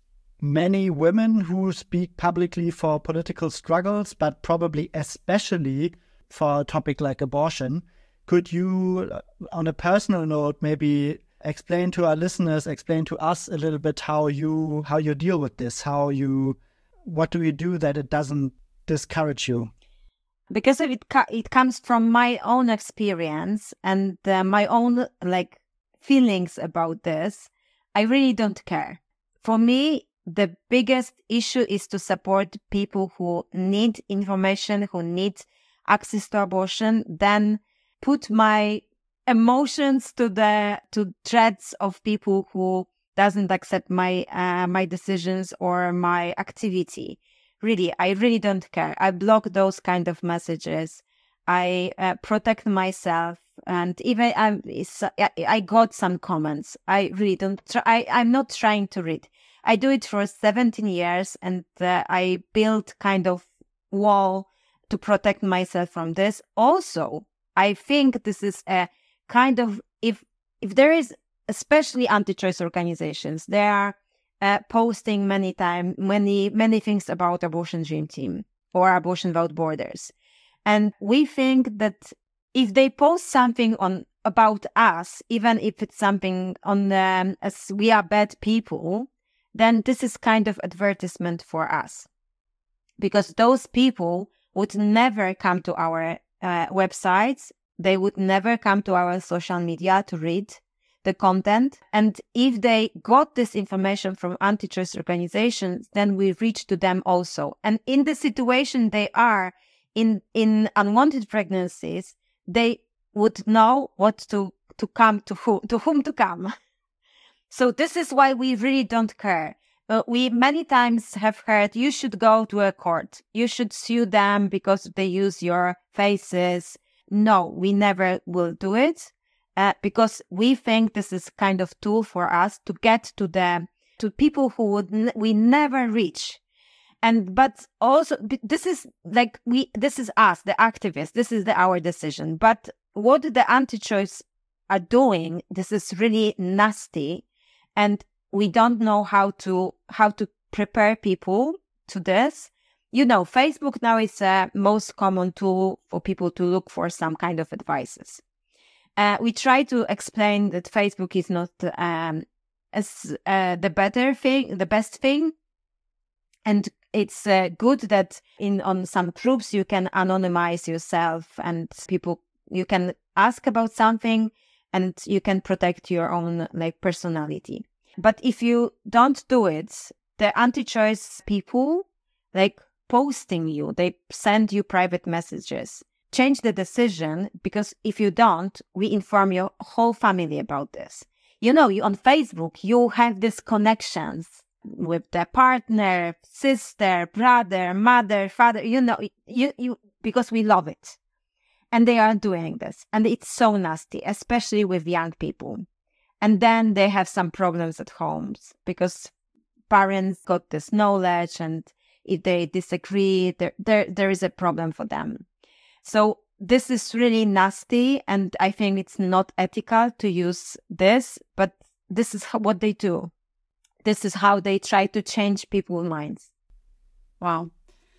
many women who speak publicly for political struggles, but probably especially for a topic like abortion. Could you, on a personal note, maybe explain to our listeners, explain to us a little bit how you how you deal with this, how you, what do you do that it doesn't discourage you? Because it it comes from my own experience and uh, my own like feelings about this, I really don't care. For me, the biggest issue is to support people who need information, who need access to abortion, then put my emotions to the to threats of people who doesn't accept my uh, my decisions or my activity. Really, I really don't care. I block those kind of messages. I uh, protect myself, and even I, I got some comments. I really don't. Try, I I'm not trying to read. I do it for seventeen years, and uh, I built kind of wall to protect myself from this. Also, I think this is a kind of if if there is, especially anti-choice organizations, they are uh, posting many times many many things about Abortion Dream Team or Abortion Without Borders, and we think that if they post something on about us, even if it's something on um, as we are bad people, then this is kind of advertisement for us, because those people would never come to our uh, websites. They would never come to our social media to read the content. And if they got this information from anti-choice organizations, then we reach to them also. And in the situation they are in, in unwanted pregnancies, they would know what to, to come to who, to whom to come. So this is why we really don't care. Uh, we many times have heard you should go to a court. You should sue them because they use your faces. No, we never will do it uh, because we think this is kind of tool for us to get to the to people who would n- we never reach. And but also this is like we this is us, the activists. This is the, our decision. But what the anti-choice are doing, this is really nasty, and we don't know how to how to prepare people to this. You know, Facebook now is the most common tool for people to look for some kind of advices. Uh, we try to explain that Facebook is not um, as uh, the better thing, the best thing, and it's uh, good that in on some groups you can anonymize yourself and people you can ask about something and you can protect your own like personality. But if you don't do it, the anti-choice people like posting you, they send you private messages. Change the decision, because if you don't, we inform your whole family about this. You know, you on Facebook, you have these connections with the partner, sister, brother, mother, father, you know, you, you because we love it. And they are doing this. And it's so nasty, especially with young people. And then they have some problems at homes because parents got this knowledge, and if they disagree, there, there, there is a problem for them. So this is really nasty, and I think it's not ethical to use this, but this is how, what they do. This is how they try to change people's minds. Wow.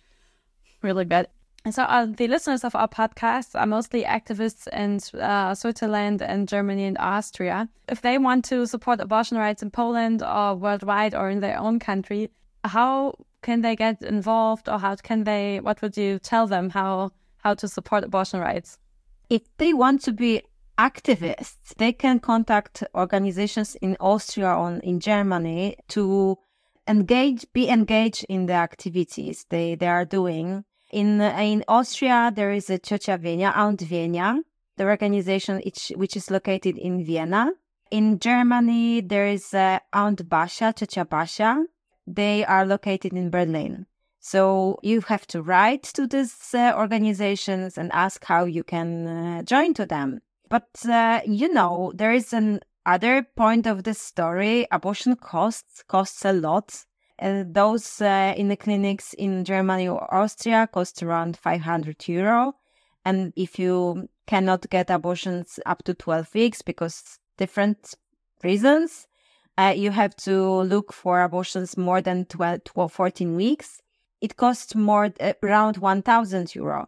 Really bad. And so uh, the listeners of our podcast are mostly activists in uh, Switzerland and Germany and Austria. If they want to support abortion rights in Poland or worldwide or in their own country, how can they get involved, or how can they, what would you tell them how, how to support abortion rights? If they want to be activists, they can contact organizations in Austria or in Germany to engage, be engaged in the activities they, they are doing. In in Austria, there is a Ciocia Wienia, Aunt Wienia, the organization which, which is located in Vienna. In Germany, there is uh, Aunt Basia, Ciocia Basia. They are located in Berlin. So you have to write to these uh, organizations and ask how you can uh, join to them. But, uh, you know, there is an other point of the story. Abortion costs, costs a lot. Uh, those uh, in the clinics in Germany or Austria cost around five hundred euro. And if you cannot get abortions up to twelve weeks because different reasons, uh, you have to look for abortions more than twelve, twelve fourteen weeks. It costs more uh, around one thousand euro.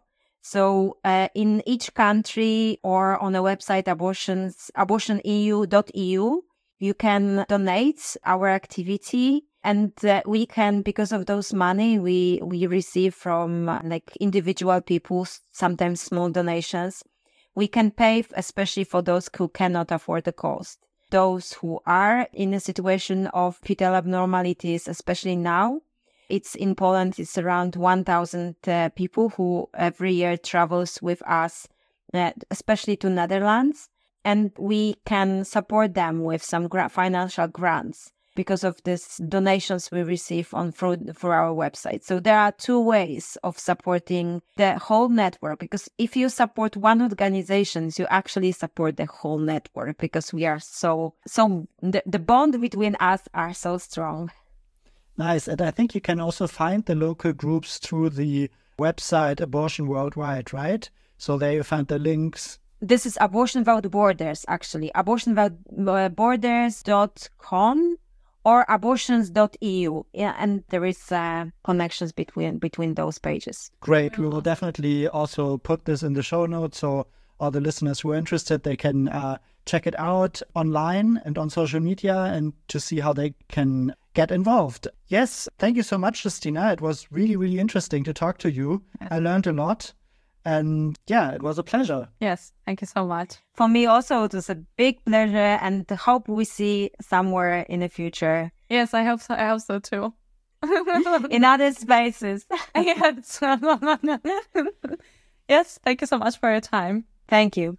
So uh, in each country or on the website abortions abortion e u dot e u, you can donate our activity. And uh, we can, because of those money we, we receive from uh, like individual people, sometimes small donations, we can pay, especially for those who cannot afford the cost. Those who are in a situation of fetal abnormalities, especially now, it's in Poland, it's around one thousand uh, people who every year travels with us, uh, especially to Netherlands. And we can support them with some gra- financial grants because of these donations we receive on through, through our website. So there are two ways of supporting the whole network, because if you support one organization, you actually support the whole network, because we are so, so the, the bond between us are so strong. Nice. And I think you can also find the local groups through the website Abortion Worldwide, right? So there you find the links. This is Abortion Without Borders, actually. abortion without borders dot com or abortions dot e u. Yeah, and there is uh, connections between between those pages. Great. We will definitely also put this in the show notes, so all the listeners who are interested, they can uh, check it out online and on social media and to see how they can get involved. Yes, thank you so much, Justina. It was really, really interesting to talk to you. I learned a lot. And yeah, it was a pleasure. Yes, thank you so much. For me also, it was a big pleasure, and hope we see somewhere in the future. Yes, I hope so. I hope so too. In other spaces. Yes. Yes, thank you so much for your time. Thank you.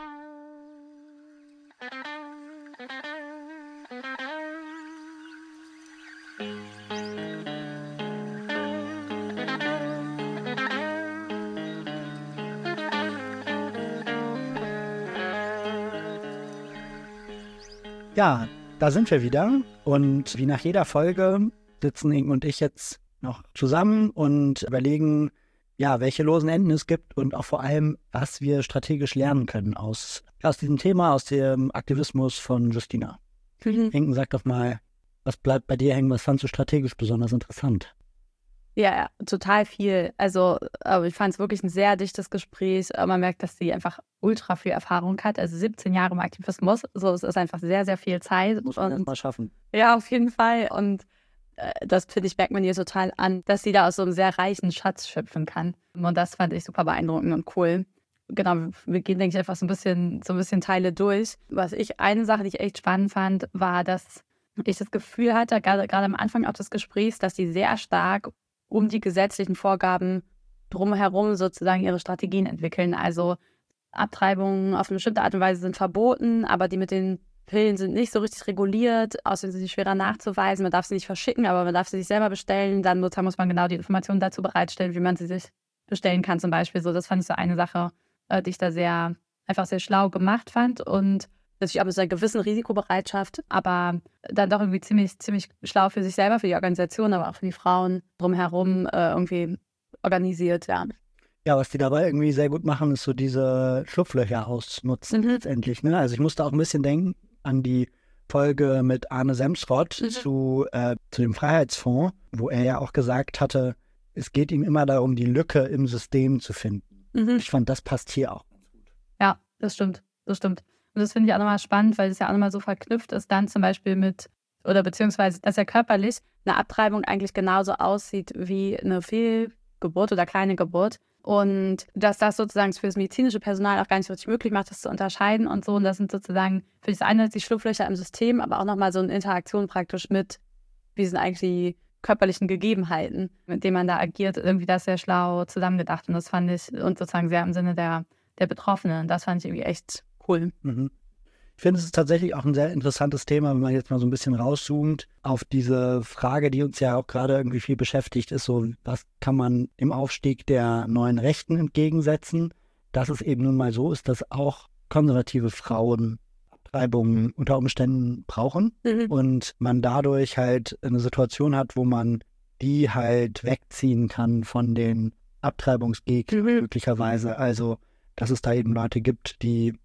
Ja, da sind wir wieder und wie nach jeder Folge sitzen Inken und ich jetzt noch zusammen und überlegen, ja, welche losen Enden es gibt und auch vor allem, was wir strategisch lernen können aus, aus diesem Thema, aus dem Aktivismus von Justina. Mhm. Inken, sag doch mal, was bleibt bei dir hängen, was fandst du strategisch besonders interessant? Ja, ja, total viel. Also aber ich fand es wirklich ein sehr dichtes Gespräch. Man merkt, dass sie einfach ultra viel Erfahrung hat. Also siebzehn Jahre im Aktivismus. So, es ist einfach sehr, sehr viel Zeit. Muss man erst mal schaffen. Ja, auf jeden Fall. Und äh, das, finde ich, merkt man ihr total an, dass sie da aus so einem sehr reichen Schatz schöpfen kann. Und das fand ich super beeindruckend und cool. Genau, wir gehen, denke ich, einfach so ein bisschen, so ein bisschen Teile durch. Was ich, eine Sache, die ich echt spannend fand, war, dass ich das Gefühl hatte, gerade, gerade am Anfang auch des Gesprächs, dass sie sehr stark um die gesetzlichen Vorgaben drumherum sozusagen ihre Strategien entwickeln. Also Abtreibungen auf eine bestimmte Art und Weise sind verboten, aber die mit den Pillen sind nicht so richtig reguliert. Außerdem sind sie schwerer nachzuweisen. Man darf sie nicht verschicken, aber man darf sie sich selber bestellen. Dann sozusagen muss man genau die Informationen dazu bereitstellen, wie man sie sich bestellen kann zum Beispiel. So, das fand ich so eine Sache, die ich da sehr, einfach sehr schlau gemacht fand. Und natürlich auch mit einer gewissen Risikobereitschaft, aber dann doch irgendwie ziemlich, ziemlich schlau für sich selber, für die Organisation, aber auch für die Frauen drumherum äh, irgendwie organisiert, ja. Ja, was die dabei irgendwie sehr gut machen, ist so diese Schlupflöcher ausnutzen mhm. letztendlich. Ne? Also ich musste auch ein bisschen denken an die Folge mit Arne Semsrott mhm. zu, äh, zu dem Freiheitsfonds, wo er ja auch gesagt hatte, es geht ihm immer darum, die Lücke im System zu finden. Mhm. Ich fand, das passt hier auch ganz gut. Ja, das stimmt, das stimmt. Und das finde ich auch nochmal spannend, weil es ja auch nochmal so verknüpft ist dann zum Beispiel mit, oder beziehungsweise, dass ja körperlich eine Abtreibung eigentlich genauso aussieht wie eine Fehlgeburt oder kleine Geburt. Und dass das sozusagen für das medizinische Personal auch gar nicht so richtig möglich macht, das zu unterscheiden und so. Und das sind sozusagen für das eine die Schlupflöcher im System, aber auch nochmal so eine Interaktion praktisch mit, wie sind eigentlich die körperlichen Gegebenheiten, mit denen man da agiert. Irgendwie das sehr schlau zusammengedacht. Und das fand ich, und sozusagen sehr im Sinne der, der Betroffenen. Das fand ich irgendwie echt cool. Mhm. Ich finde, es ist tatsächlich auch ein sehr interessantes Thema, wenn man jetzt mal so ein bisschen rauszoomt auf diese Frage, die uns ja auch gerade irgendwie viel beschäftigt, ist so, was kann man im Aufstieg der neuen Rechten entgegensetzen? Dass es eben nun mal so ist, dass auch konservative Frauen Abtreibungen unter Umständen brauchen mhm. und man dadurch halt eine Situation hat, wo man die halt wegziehen kann von den Abtreibungsgegnern mhm. möglicherweise. Also, dass es da eben Leute gibt, die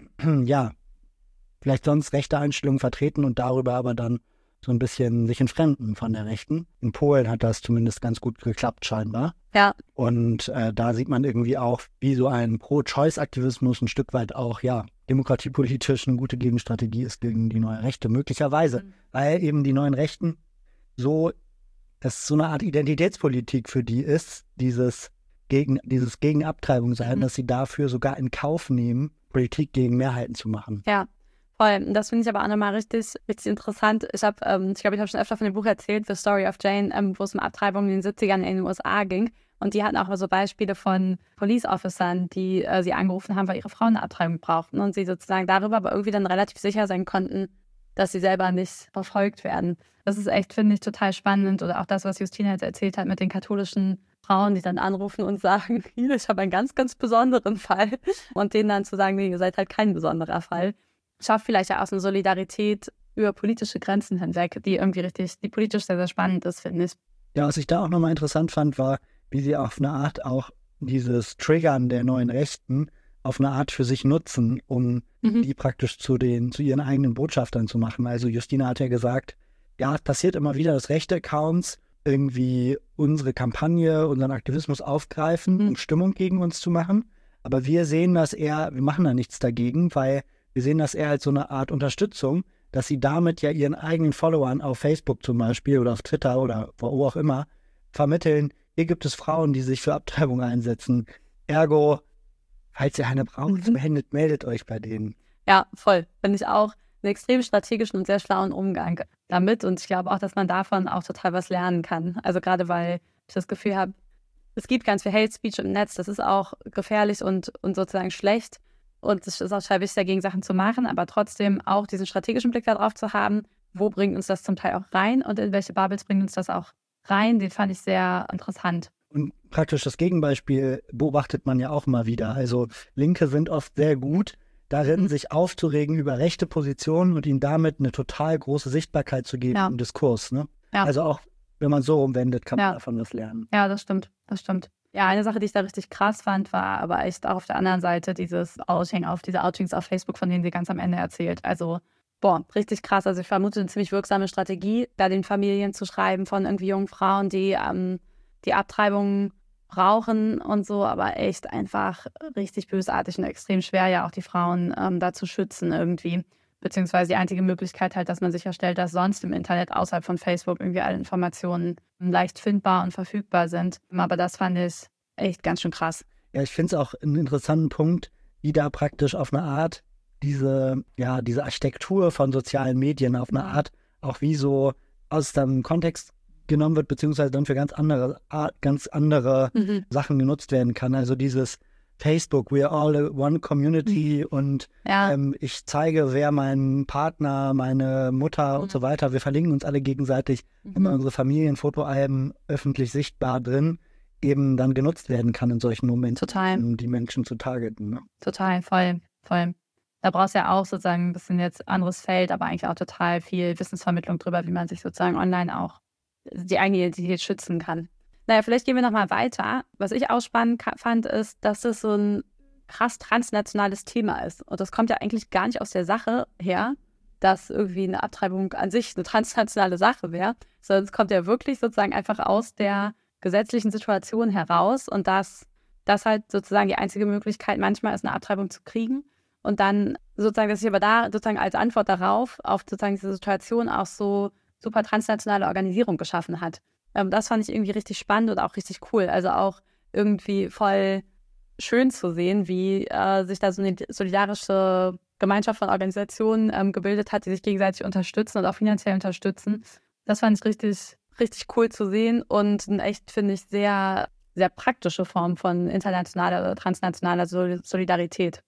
ja vielleicht sonst rechte Einstellungen vertreten und darüber aber dann so ein bisschen sich entfremden von der Rechten. In Polen hat das zumindest ganz gut geklappt scheinbar. Ja. Und äh, da sieht man irgendwie auch, wie so ein Pro-Choice-Aktivismus ein Stück weit auch, ja, demokratiepolitisch eine gute Gegenstrategie ist gegen die neue Rechte, möglicherweise. Mhm. Weil eben die neuen Rechten so, dass so eine Art Identitätspolitik für die ist, dieses gegen, dieses gegen Abtreibung sein, mhm. dass sie dafür sogar in Kauf nehmen, Politik gegen Mehrheiten zu machen. Ja. Voll. Das finde ich aber auch nochmal richtig, richtig interessant. Ich habe, ähm, ich glaube, ich habe schon öfter von dem Buch erzählt, The Story of Jane, ähm, wo es um Abtreibung in den siebzigern in den U S A ging. Und die hatten auch so Beispiele von Police Officern, die äh, sie angerufen haben, weil ihre Frauen eine Abtreibung brauchten und sie sozusagen darüber aber irgendwie dann relativ sicher sein konnten, dass sie selber nicht verfolgt werden. Das ist echt, finde ich, total spannend. Oder auch das, was Justina jetzt erzählt hat mit den katholischen Frauen, die dann anrufen und sagen, ich habe einen ganz, ganz besonderen Fall. Und denen dann zu sagen, nee, ihr seid halt kein besonderer Fall. Schafft vielleicht ja auch so eine Solidarität über politische Grenzen hinweg, die irgendwie richtig, die politisch sehr, sehr spannend ist, finde ich. Ja, was ich da auch nochmal interessant fand, war, wie sie auf eine Art auch dieses Triggern der neuen Rechten auf eine Art für sich nutzen, um mhm. die praktisch zu den, zu ihren eigenen Botschaftern zu machen. Also Justina hat ja gesagt, ja, es passiert immer wieder, dass rechte Accounts irgendwie unsere Kampagne, unseren Aktivismus aufgreifen, mhm. um Stimmung gegen uns zu machen. Aber wir sehen das eher, wir machen da nichts dagegen, weil wir sehen das eher als so eine Art Unterstützung, dass sie damit ja ihren eigenen Followern auf Facebook zum Beispiel oder auf Twitter oder wo auch immer vermitteln, hier gibt es Frauen, die sich für Abtreibung einsetzen. Ergo, falls ihr eine braucht, meldet, meldet euch bei denen. Ja, voll. Finde ich auch einen extrem strategischen und sehr schlauen Umgang damit. Und ich glaube auch, dass man davon auch total was lernen kann. Also gerade, weil ich das Gefühl habe, es gibt ganz viel Hate Speech im Netz. Das ist auch gefährlich und, und sozusagen schlecht. Und es ist auch total wichtig, dagegen Sachen zu machen, aber trotzdem auch diesen strategischen Blick darauf zu haben, wo bringt uns das zum Teil auch rein und in welche Bubbles bringt uns das auch rein, den fand ich sehr interessant. Und praktisch das Gegenbeispiel beobachtet man ja auch mal wieder. Also Linke sind oft sehr gut darin, mhm. sich aufzuregen über rechte Positionen und ihnen damit eine total große Sichtbarkeit zu geben ja. im Diskurs. Ne? Ja. Also auch, wenn man so rumwendet, kann man ja. davon was lernen. Ja, das stimmt, das stimmt. Ja, eine Sache, die ich da richtig krass fand, war aber echt auch auf der anderen Seite dieses Outing auf diese Outings auf Facebook, von denen sie ganz am Ende erzählt. Also, boah, richtig krass. Also ich vermute eine ziemlich wirksame Strategie, da den Familien zu schreiben von irgendwie jungen Frauen, die ähm, die Abtreibung brauchen und so, aber echt einfach richtig bösartig und extrem schwer, ja auch die Frauen ähm, da zu schützen irgendwie. Beziehungsweise die einzige Möglichkeit halt, dass man sicherstellt, dass sonst im Internet außerhalb von Facebook irgendwie alle Informationen leicht findbar und verfügbar sind. Aber das fand ich echt ganz schön krass. Ja, ich finde es auch einen interessanten Punkt, wie da praktisch auf eine Art diese, ja, diese Architektur von sozialen Medien auf eine Art auch wie so aus dem Kontext genommen wird, beziehungsweise dann für ganz andere Art, ganz andere mhm. Sachen genutzt werden kann. Also dieses Facebook, we are all one community mhm. und ja. ähm, ich zeige, wer mein Partner, meine Mutter mhm. und so weiter, wir verlinken uns alle gegenseitig, mhm. immer unsere Familienfotoalben öffentlich sichtbar drin, eben dann genutzt werden kann in solchen Momenten, Total. um die Menschen zu targeten. Ne? Total, voll, voll. Da brauchst du ja auch sozusagen ein bisschen jetzt anderes Feld, aber eigentlich auch total viel Wissensvermittlung drüber, wie man sich sozusagen online auch die eigene Identität schützen kann. Naja, vielleicht gehen wir nochmal weiter. Was ich auch spannend fand, ist, dass es so ein krass transnationales Thema ist. Und das kommt ja eigentlich gar nicht aus der Sache her, dass irgendwie eine Abtreibung an sich eine transnationale Sache wäre, sondern es kommt ja wirklich sozusagen einfach aus der gesetzlichen Situation heraus und dass das halt sozusagen die einzige Möglichkeit manchmal ist, eine Abtreibung zu kriegen. Und dann sozusagen, dass sich aber da sozusagen als Antwort darauf, auf sozusagen diese Situation auch so super transnationale Organisierung geschaffen hat. Ähm, das fand ich irgendwie richtig spannend und auch richtig cool. Also auch irgendwie voll schön zu sehen, wie äh, sich da so eine solidarische Gemeinschaft von Organisationen ähm, gebildet hat, die sich gegenseitig unterstützen und auch finanziell unterstützen. Das fand ich richtig, richtig cool zu sehen und eine echt, finde ich, sehr, sehr praktische Form von internationaler oder transnationaler Solidarität. Ja.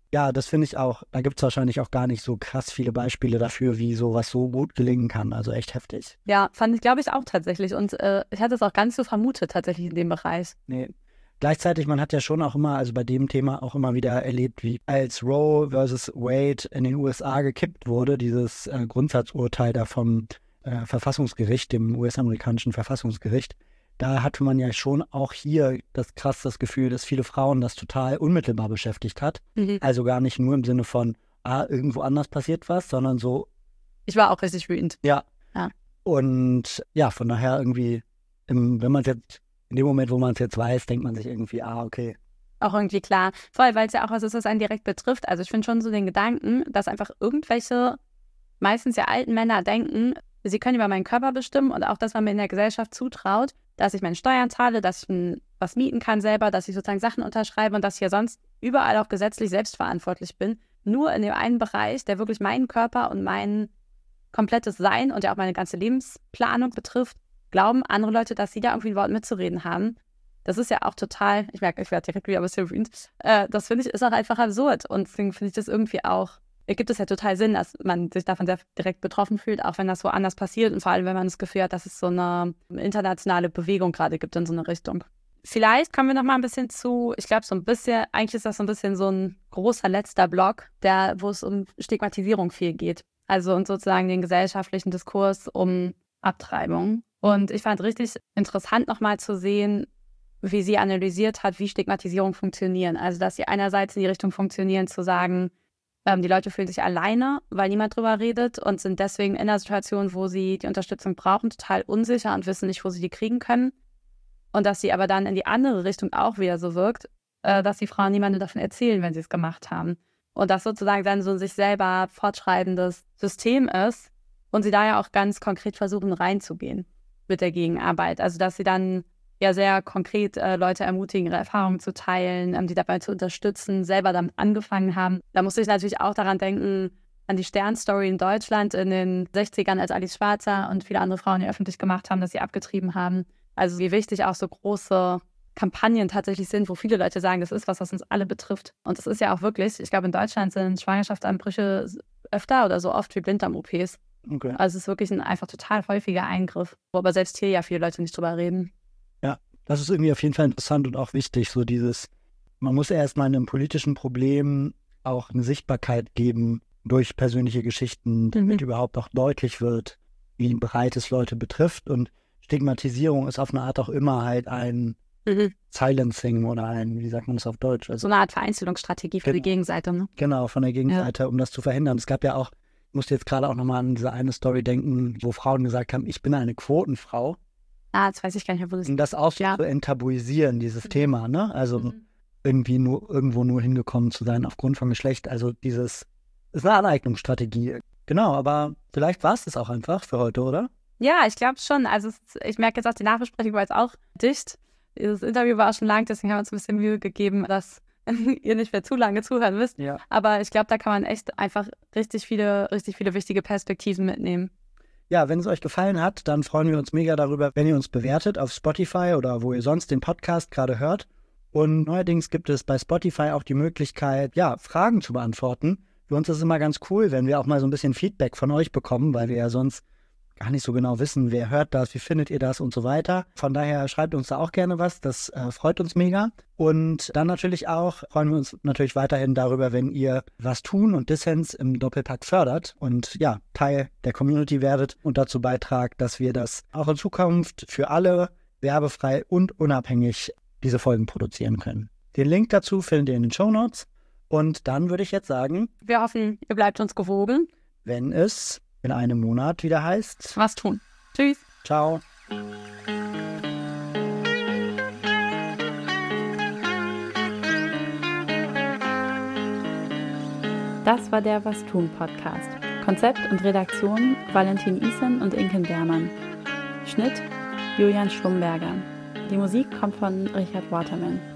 Ja, das finde ich auch. Da gibt es wahrscheinlich auch gar nicht so krass viele Beispiele dafür, wie sowas so gut gelingen kann. Also echt heftig. Ja, fand ich, glaube ich, auch tatsächlich. Und äh, ich hatte es auch gar nicht so vermutet, tatsächlich in dem Bereich. Nee. Gleichzeitig, man hat ja schon auch immer, also bei dem Thema auch immer wieder erlebt, wie als Roe versus Wade in den U S A gekippt wurde, dieses äh, Grundsatzurteil da vom äh, Verfassungsgericht, dem U S-amerikanischen Verfassungsgericht, da hatte man ja schon auch hier das krass das Gefühl, dass viele Frauen das total unmittelbar beschäftigt hat. Mhm. Also gar nicht nur im Sinne von, ah, irgendwo anders passiert was, sondern so. Ich war auch richtig wütend. Ja. ja. Und ja, von daher irgendwie, im, wenn man es jetzt in dem Moment, wo man es jetzt weiß, denkt man sich irgendwie, ah, okay. Auch irgendwie klar. Voll, weil es ja auch was ist, was einen direkt betrifft. Also ich finde schon so den Gedanken, dass einfach irgendwelche, meistens ja alten Männer denken, sie können über meinen Körper bestimmen und auch, dass man mir in der Gesellschaft zutraut, dass ich meine Steuern zahle, dass ich ein, was mieten kann selber, dass ich sozusagen Sachen unterschreibe und dass ich ja sonst überall auch gesetzlich selbstverantwortlich bin. Nur in dem einen Bereich, der wirklich meinen Körper und mein komplettes Sein und ja auch meine ganze Lebensplanung betrifft, glauben andere Leute, dass sie da irgendwie ein Wort mitzureden haben. Das ist ja auch total, ich merke, ich werde direkt wieder ein bisschen wütend, äh, das finde ich, ist auch einfach absurd. Und deswegen finde ich das irgendwie auch, ergibt es ja total Sinn, dass man sich davon sehr direkt betroffen fühlt, auch wenn das woanders passiert und vor allem, wenn man das Gefühl hat, dass es so eine internationale Bewegung gerade gibt in so eine Richtung. Vielleicht kommen wir noch mal ein bisschen zu, ich glaube so ein bisschen, eigentlich ist das so ein bisschen so ein großer letzter Block, der, wo es um Stigmatisierung viel geht. Also und sozusagen den gesellschaftlichen Diskurs um Abtreibung. Und ich fand richtig interessant nochmal zu sehen, wie sie analysiert hat, wie Stigmatisierung funktionieren. Also dass sie einerseits in die Richtung funktionieren, zu sagen, ähm, die Leute fühlen sich alleine, weil niemand drüber redet und sind deswegen in einer Situation, wo sie die Unterstützung brauchen, total unsicher und wissen nicht, wo sie die kriegen können. Und dass sie aber dann in die andere Richtung auch wieder so wirkt, äh, dass die Frauen niemandem davon erzählen, wenn sie es gemacht haben. Und das sozusagen dann so ein sich selber fortschreibendes System ist und sie da ja auch ganz konkret versuchen reinzugehen mit der Gegenarbeit. Also dass sie dann ja sehr konkret äh, Leute ermutigen, ihre Erfahrungen zu teilen, ähm, die dabei zu unterstützen, selber damit angefangen haben. Da musste ich natürlich auch daran denken, an die Stern-Story in Deutschland in den sechzigern, als Alice Schwarzer und viele andere Frauen ja öffentlich gemacht haben, dass sie abgetrieben haben. Also wie wichtig auch so große Kampagnen tatsächlich sind, wo viele Leute sagen, das ist was, was uns alle betrifft. Und das ist ja auch wirklich, ich glaube in Deutschland sind Schwangerschaftsanbrüche öfter oder so oft wie Blinddarm-O Ps. Okay. Also es ist wirklich ein einfach total häufiger Eingriff, wo aber selbst hier ja viele Leute nicht drüber reden. Ja, das ist irgendwie auf jeden Fall interessant und auch wichtig, so dieses, man muss erstmal einem politischen Problem auch eine Sichtbarkeit geben durch persönliche Geschichten, damit mhm. überhaupt auch deutlich wird, wie breit es Leute betrifft. Und Stigmatisierung ist auf eine Art auch immer halt ein mhm. Silencing oder ein, wie sagt man das auf Deutsch? Also, so eine Art Vereinzelungsstrategie für genau. die Gegenseite, ne? Genau, von der Gegenseite, ja. um das zu verhindern. Es gab ja auch, ich musste jetzt gerade auch nochmal an diese eine Story denken, wo Frauen gesagt haben, ich bin eine Quotenfrau. Ah, das weiß ich gar nicht, wo das ist. Um das auch ja. zu enttabuisieren, dieses mhm. Thema, ne? Also mhm. irgendwie nur irgendwo nur hingekommen zu sein aufgrund von Geschlecht. Also dieses, ist eine Aneignungsstrategie. Genau, aber vielleicht war es das auch einfach für heute, oder? Ja, ich glaube schon. Also es, ich merke jetzt auch, die Nachbesprechung war jetzt auch dicht. Dieses Interview war auch schon lang, deswegen haben wir uns ein bisschen Mühe gegeben, dass ihr nicht mehr zu lange zuhören müsst. Ja. Aber ich glaube, da kann man echt einfach richtig viele, richtig viele wichtige Perspektiven mitnehmen. Ja, wenn es euch gefallen hat, dann freuen wir uns mega darüber, wenn ihr uns bewertet auf Spotify oder wo ihr sonst den Podcast gerade hört. Und neuerdings gibt es bei Spotify auch die Möglichkeit, ja, Fragen zu beantworten. Für uns ist es immer ganz cool, wenn wir auch mal so ein bisschen Feedback von euch bekommen, weil wir ja sonst gar nicht so genau wissen, wer hört das, wie findet ihr das und so weiter. Von daher schreibt uns da auch gerne was, das äh, freut uns mega. Und dann natürlich auch freuen wir uns natürlich weiterhin darüber, wenn ihr was tun und Dissens im Doppelpack fördert und ja, Teil der Community werdet und dazu beitragt, dass wir das auch in Zukunft für alle werbefrei und unabhängig diese Folgen produzieren können. Den Link dazu findet ihr in den Shownotes. Und dann würde ich jetzt sagen, wir hoffen, ihr bleibt uns gewogen, wenn es in einem Monat wieder heißt, was tun. Tschüss. Ciao. Das war der Was tun Podcast. Konzept und Redaktion Valentin Isen und Inken Bermann. Schnitt Julian Schlumberger. Die Musik kommt von Richard Waterman.